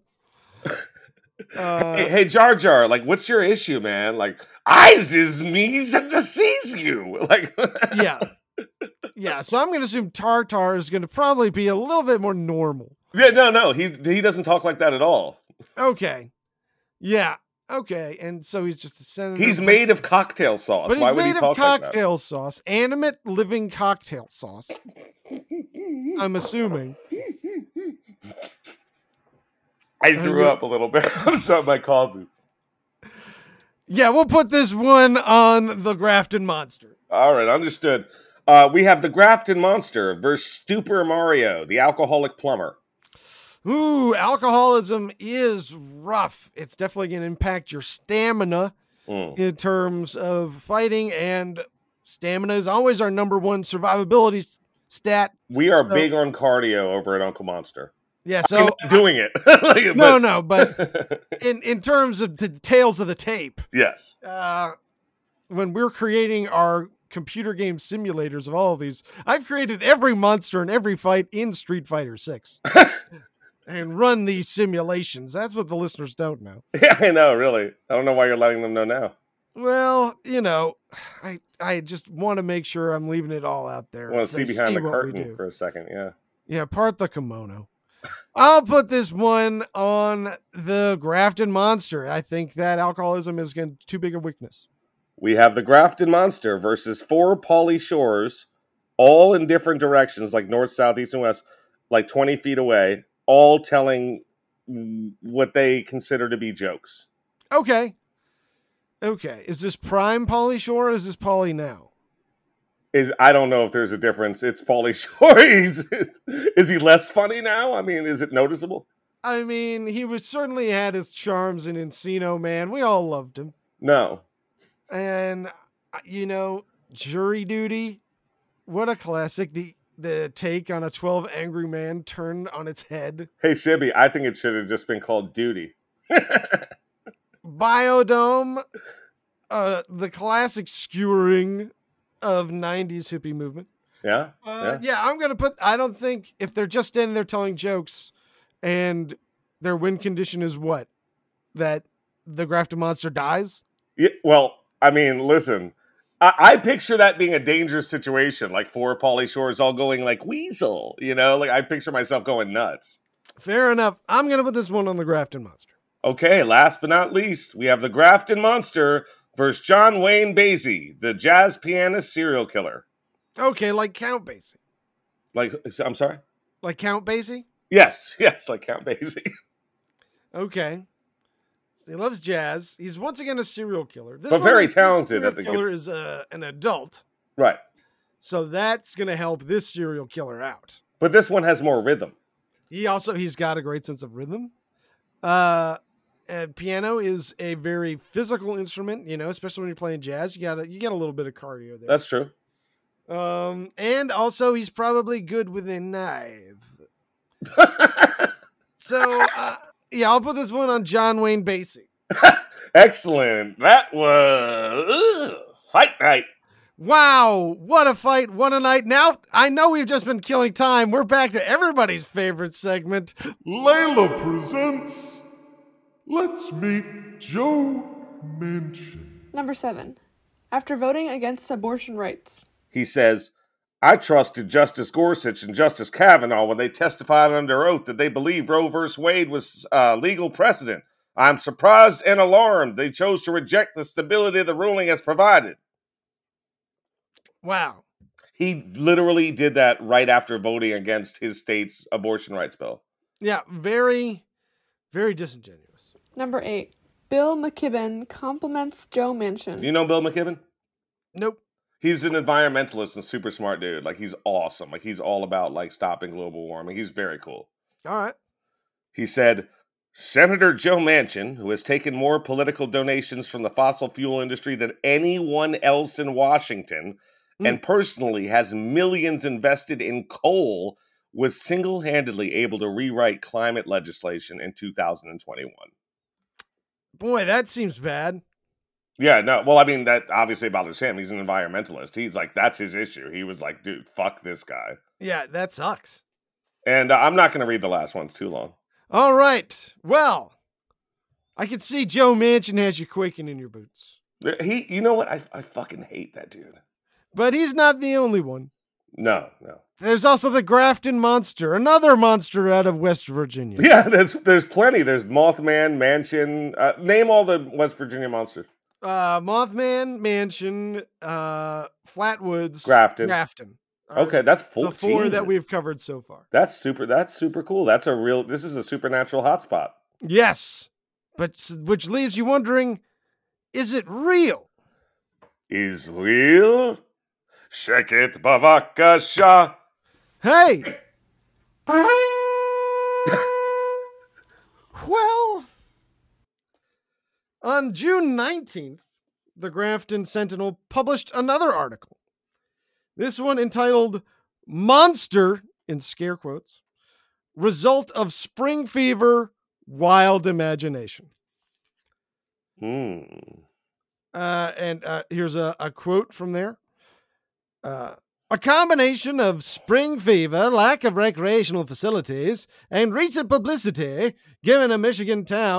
Hey, Jar Jar, like, what's your issue, man? Like, eyes is me that sees you. Like, yeah. So I'm going to assume Tartar is going to probably be a little bit more normal. Yeah, no, he doesn't talk like that at all. Okay. Yeah. Okay. And so he's just a senator. He's made of cocktail sauce. But Why he's would he made of talk like that? cocktail sauce. Animate living cocktail sauce. I'm assuming. I threw up a little bit. I'm sorry, my coffee. Yeah, we'll put this one on the Grafted Monster. All right, understood. We have the Grafted Monster versus Stupor Mario, the alcoholic plumber. Ooh, alcoholism is rough. It's definitely going to impact your stamina in terms of fighting, and stamina is always our number one survivability stat. We are big on cardio over at Uncle Monster. Yeah, I'm so not doing it. but in terms of the tales of the tape, yes. when we're creating our computer game simulators of all of these, I've created every monster and every fight in Street Fighter 6. And run these simulations. That's what the listeners don't know. Yeah, I know, really. I don't know why you're letting them know now. Well, I just want to make sure I'm leaving it all out there. I want to see behind the what we curtain do. for a second, yeah. Yeah, part the kimono. I'll put this one on the Grafted Monster. I think that alcoholism is too big a weakness. We have the Grafted Monster versus 4 Pauly Shores, all in different directions, like north, south, east, and west, like 20 feet away, all telling what they consider to be jokes. Okay. Is this prime Pauly Shore or is this Pauly now? I don't know if there's a difference. It's Pauly Shore. Is he less funny now? I mean, is it noticeable? I mean, he certainly had his charms in Encino Man. We all loved him. No. And, Jury Duty, what a classic. The take on a 12 Angry Man turned on its head. Hey, Shibby, I think it should have just been called Duty. Biodome, the classic skewering of 90s hippie movement. Yeah? Yeah, I'm going to I don't think if they're just standing there telling jokes and their win condition is what? That the Grafted Monster dies? Yeah, well, I mean, listen, I picture that being a dangerous situation, like 4 Pauly Shores all going like Weasel, like I picture myself going nuts. Fair enough. I'm going to put this one on the Grafted Monster. Okay, last but not least, we have the Grafted Monster versus John Wayne Basie, the jazz pianist serial killer. Okay, like Count Basie. I'm sorry? Like Count Basie? Yes, like Count Basie. Okay. He loves jazz. He's once again a serial killer. But very talented at the serial killer is an adult. Right. So that's going to help this serial killer out. But this one has more rhythm. He's got a great sense of rhythm. And piano is a very physical instrument, especially when you're playing jazz. You get a little bit of cardio there. That's true. And also he's probably good with a knife. So, I'll put this one on John Wayne Gacy. Excellent. That was Fight Night. Wow, what a fight, what a night. Now, I know we've just been killing time. We're back to everybody's favorite segment. Layla presents Let's Meet Joe Manchin. Number 7. After voting against abortion rights. He says, I trusted Justice Gorsuch and Justice Kavanaugh when they testified under oath that they believed Roe v. Wade was legal precedent. I'm surprised and alarmed they chose to reject the stability the ruling has provided. Wow. He literally did that right after voting against his state's abortion rights bill. Yeah, very, very disingenuous. Number 8. Bill McKibben compliments Joe Manchin. You know Bill McKibben? Nope. He's an environmentalist and super smart dude. Like, he's awesome. Like, he's all about, like, stopping global warming. He's very cool. All right. He said, Senator Joe Manchin, who has taken more political donations from the fossil fuel industry than anyone else in Washington, and personally has millions invested in coal, was single-handedly able to rewrite climate legislation in 2021. Boy, that seems bad. Yeah, no, well, I mean, that obviously bothers him. He's an environmentalist. He's like, that's his issue. He was like, dude, fuck this guy. Yeah, that sucks. And I'm not going to read the last one. It's too long. All right. Well, I can see Joe Manchin has you quaking in your boots. You know what? I fucking hate that dude. But he's not the only one. No. There's also the Grafton Monster, another monster out of West Virginia. Yeah, there's plenty. There's Mothman, Manchin. Name all the West Virginia monsters. Mothman, Manchin, Flatwoods, Grafton. Okay, that's the 4 that we've covered so far. That's super cool. This is a supernatural hotspot. Yes, but which leaves you wondering, is it real? Is real? Check it, Bavakasha. Hey! Well, on June 19th, the Grafton Sentinel published another article. This one entitled Monster, in scare quotes, Result of Spring Fever, Wild Imagination. And here's a quote from there. A combination of spring fever, lack of recreational facilities, and recent publicity given a Michigan town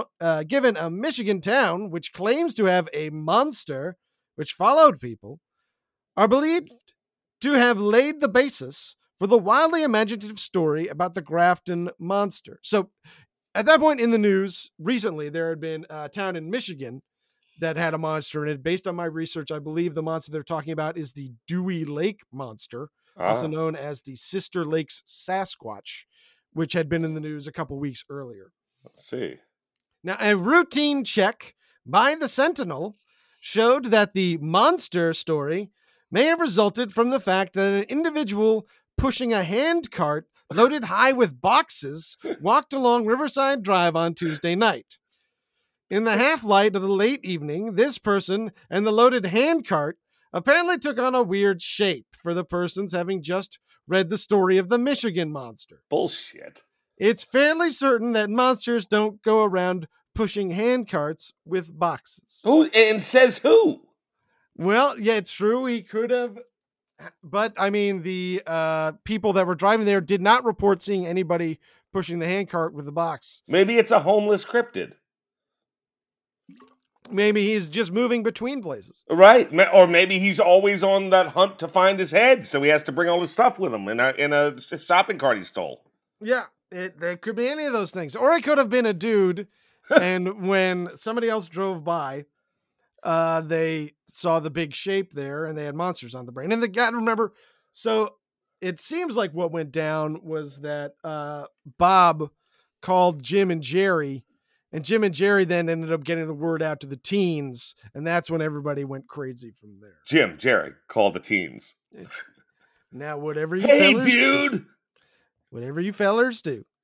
which claims to have a monster which followed people, are believed to have laid the basis for the wildly imaginative story about the Grafton Monster. So, at that point in the news, recently, there had been a town in Michigan that had a monster in it. Based on my research, I believe the monster they're talking about is the Dewey Lake Monster, also known as the Sister Lakes Sasquatch, which had been in the news a couple weeks earlier. Let's see. Now, a routine check by the Sentinel showed that the monster story may have resulted from the fact that an individual pushing a hand cart loaded high with boxes walked along Riverside Drive on Tuesday night. In the half-light of the late evening, this person and the loaded handcart apparently took on a weird shape for the persons having just read the story of the Michigan Monster. Bullshit. It's fairly certain that monsters don't go around pushing handcarts with boxes. Who? And says who? Well, yeah, it's true. He could have. But, I mean, the people that were driving there did not report seeing anybody pushing the handcart with the box. Maybe it's a homeless cryptid. Maybe he's just moving between places. Right. Or maybe he's always on that hunt to find his head, so he has to bring all his stuff with him in a shopping cart he stole. Yeah, there could be any of those things. Or it could have been a dude, and when somebody else drove by, they saw the big shape there, and they had monsters on the brain. And they got to remember, so it seems like what went down was that Bob called Jim and Jerry, and Jim and Jerry then ended up getting the word out to the teens, and that's when everybody went crazy from there. Jerry, call the teens. Now, whatever you Hey, dude! whatever you fellers do.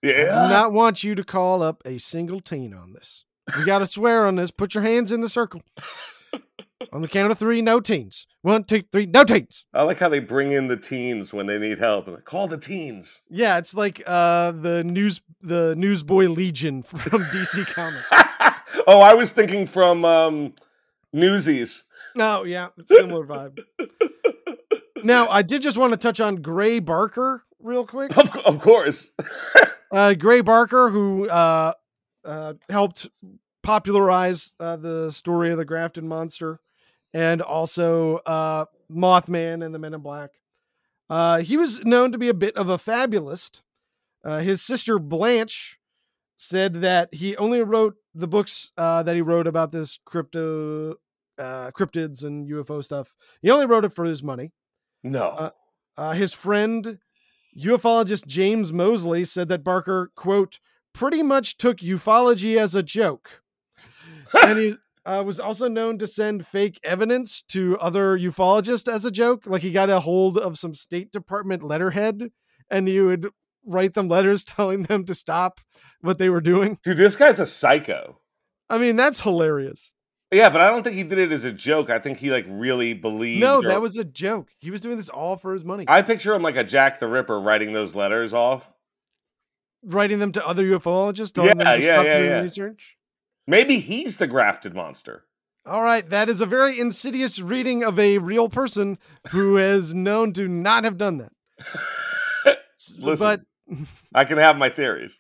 I do Yeah. not want you to call up a single teen on this. We got to swear on this. Put your hands in the circle. On the count of 3, no teens. 1, 2, 3, no teens. I like how they bring in the teens when they need help. Like, call the teens. Yeah, it's like the Newsboy Legion from DC Comics. Oh, I was thinking from Newsies. Oh, yeah, similar vibe. Now, I did just want to touch on Gray Barker real quick. Of course. Gray Barker, who helped popularize the story of the Grafton Monster, and also Mothman and the Men in Black. He was known to be a bit of a fabulist. His sister Blanche said that he only wrote the books that he wrote about this cryptids and UFO stuff. He only wrote it for his money. No. His friend, ufologist James Mosley, said that Barker, quote, pretty much took ufology as a joke. And he was also known to send fake evidence to other ufologists as a joke. Like he got a hold of some State Department letterhead and he would write them letters telling them to stop what they were doing. Dude, this guy's a psycho. I mean, that's hilarious. Yeah, but I don't think he did it as a joke. I think he like really believed. No, that was a joke. He was doing this all for his money. I picture him like a Jack the Ripper writing those letters off. Writing them to other ufologists, telling them to stop doing research. Maybe he's the grafted monster. All right, that is a very insidious reading of a real person who is known to not have done that. Listen, but I can have my theories.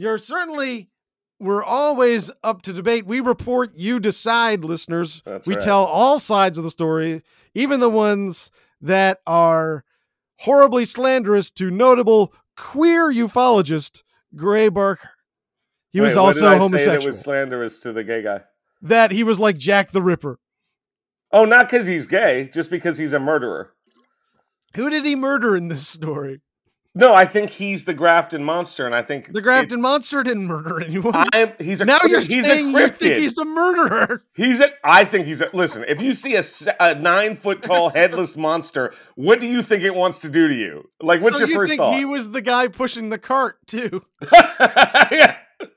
We're always up to debate. We report, you decide, listeners. We right. tell all sides of the story, even the ones that are horribly slanderous to notable queer ufologist Gray Barker. He was also homosexual. That was slanderous to the gay guy. That he was like Jack the Ripper. Oh, not because he's gay, just because he's a murderer. Who did he murder in this story? No, I think he's the Grafton Monster, and I think the Grafton Monster didn't murder anyone. He's a now cryptid. You're saying you think he's a murderer. I think he's a. Listen, if you see a 9-foot tall headless monster, what do you think it wants to do to you? Like, what's your first thought? He was the guy pushing the cart too. Yeah.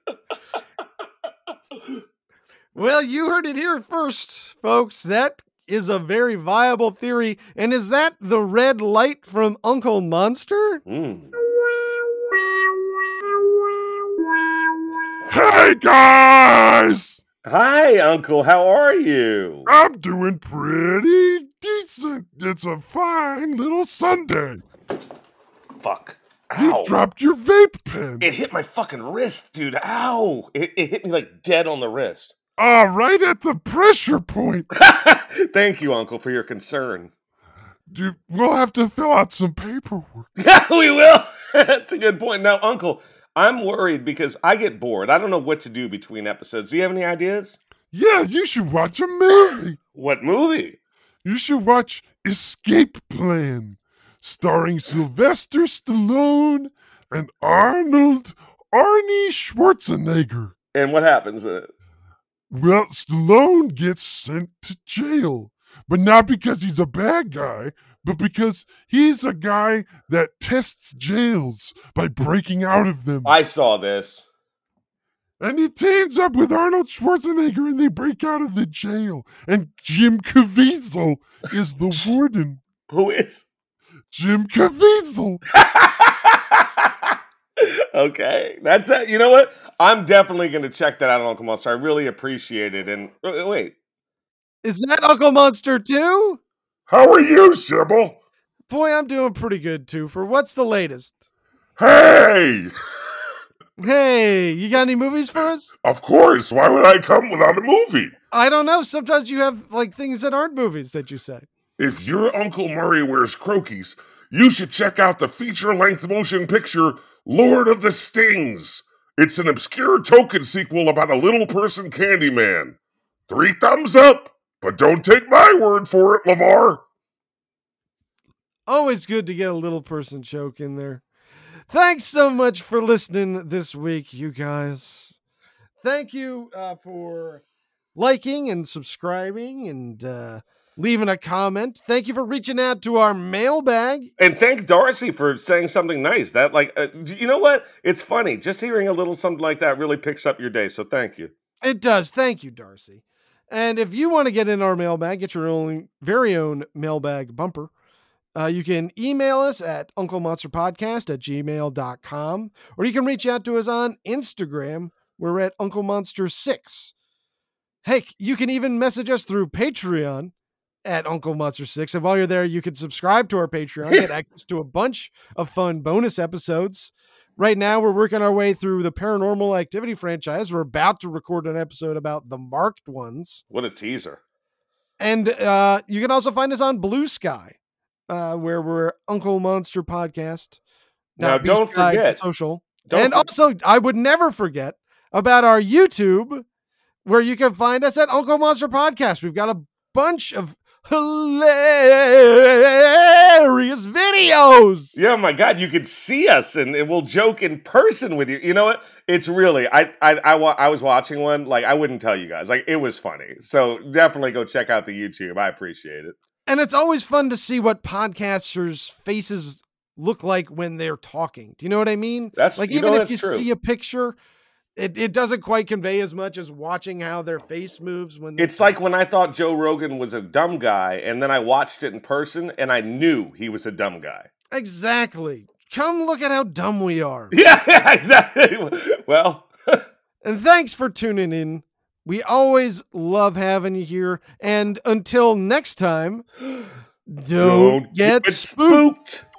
Well, you heard it here first, folks. That is a very viable theory. And is that the red light from Uncle Monster? Hey, guys! Hi, Uncle. How are you? I'm doing pretty decent. It's a fine little Sunday. Fuck. You Ow. dropped your vape pen. It hit my fucking wrist, dude. Ow. It hit me like dead on the wrist. Right at the pressure point. Thank you, Uncle, for your concern. Dude, we'll have to fill out some paperwork. Yeah, we will. That's a good point. Now, Uncle, I'm worried because I get bored. I don't know what to do between episodes. Do you have any ideas? Yeah, you should watch a movie. What movie? You should watch Escape Plan, starring Sylvester Stallone and Arnie Schwarzenegger. And what happens in it? Well, Stallone gets sent to jail, but not because he's a bad guy, but because he's a guy that tests jails by breaking out of them. I saw this. And he teams up with Arnold Schwarzenegger and they break out of the jail. And Jim Caviezel is the warden. Who is? Jim Caviezel. Okay, that's it. You know what? I'm definitely going to check that out on Uncle Monster. I really appreciate it. And wait, is that Uncle Monster too? How are you, Sybil? Boy, I'm doing pretty good too. For what's the latest? Hey! Hey, you got any movies for us? Of course. Why would I come without a movie? I don't know. Sometimes you have like things that aren't movies that you say. If your Uncle Murray wears croquis, you should check out the feature-length motion picture Lord of the Stings. It's an obscure token sequel about a little person Candyman. 3 thumbs up, but don't take my word for it, LeVar. Always good to get a little person joke in there. Thanks so much for listening this week, you guys. Thank you for liking and subscribing and leaving a comment. Thank you for reaching out to our mailbag. And thank Darcy for saying something nice. That, like, you know what? It's funny. Just hearing a little something like that really picks up your day. So thank you. It does. Thank you, Darcy. And if you want to get in our mailbag, get your own very own mailbag bumper, you can email us at unclemonsterpodcast@gmail.com, or you can reach out to us on Instagram. We're at UncleMonster6. Heck, you can even message us through Patreon at UncleMonster6. And while you're there, you can subscribe to our Patreon, get access to a bunch of fun bonus episodes. Right now, we're working our way through the Paranormal Activity franchise. We're about to record an episode about the Marked Ones. What a teaser. And you can also find us on Blue Sky, where we're Uncle Monster Podcast. Now, don't forget. Social. Also, I would never forget about our YouTube, where you can find us at Uncle Monster Podcast. We've got a bunch of hilarious videos. Yeah, my God, you could see us and we'll joke in person with you. You know what? It's really, I was watching one, like, I wouldn't tell you guys. Like, it was funny. So definitely go check out the YouTube. I appreciate it. And it's always fun to see what podcasters' faces look like when they're talking. Do you know what I mean? That's like, even if you see a picture, it doesn't quite convey as much as watching how their face moves when it's like when I thought Joe Rogan was a dumb guy, and then I watched it in person, and I knew he was a dumb guy. Exactly. Come look at how dumb we are. Yeah, exactly. Well, and thanks for tuning in. We always love having you here. And until next time, don't get spooked.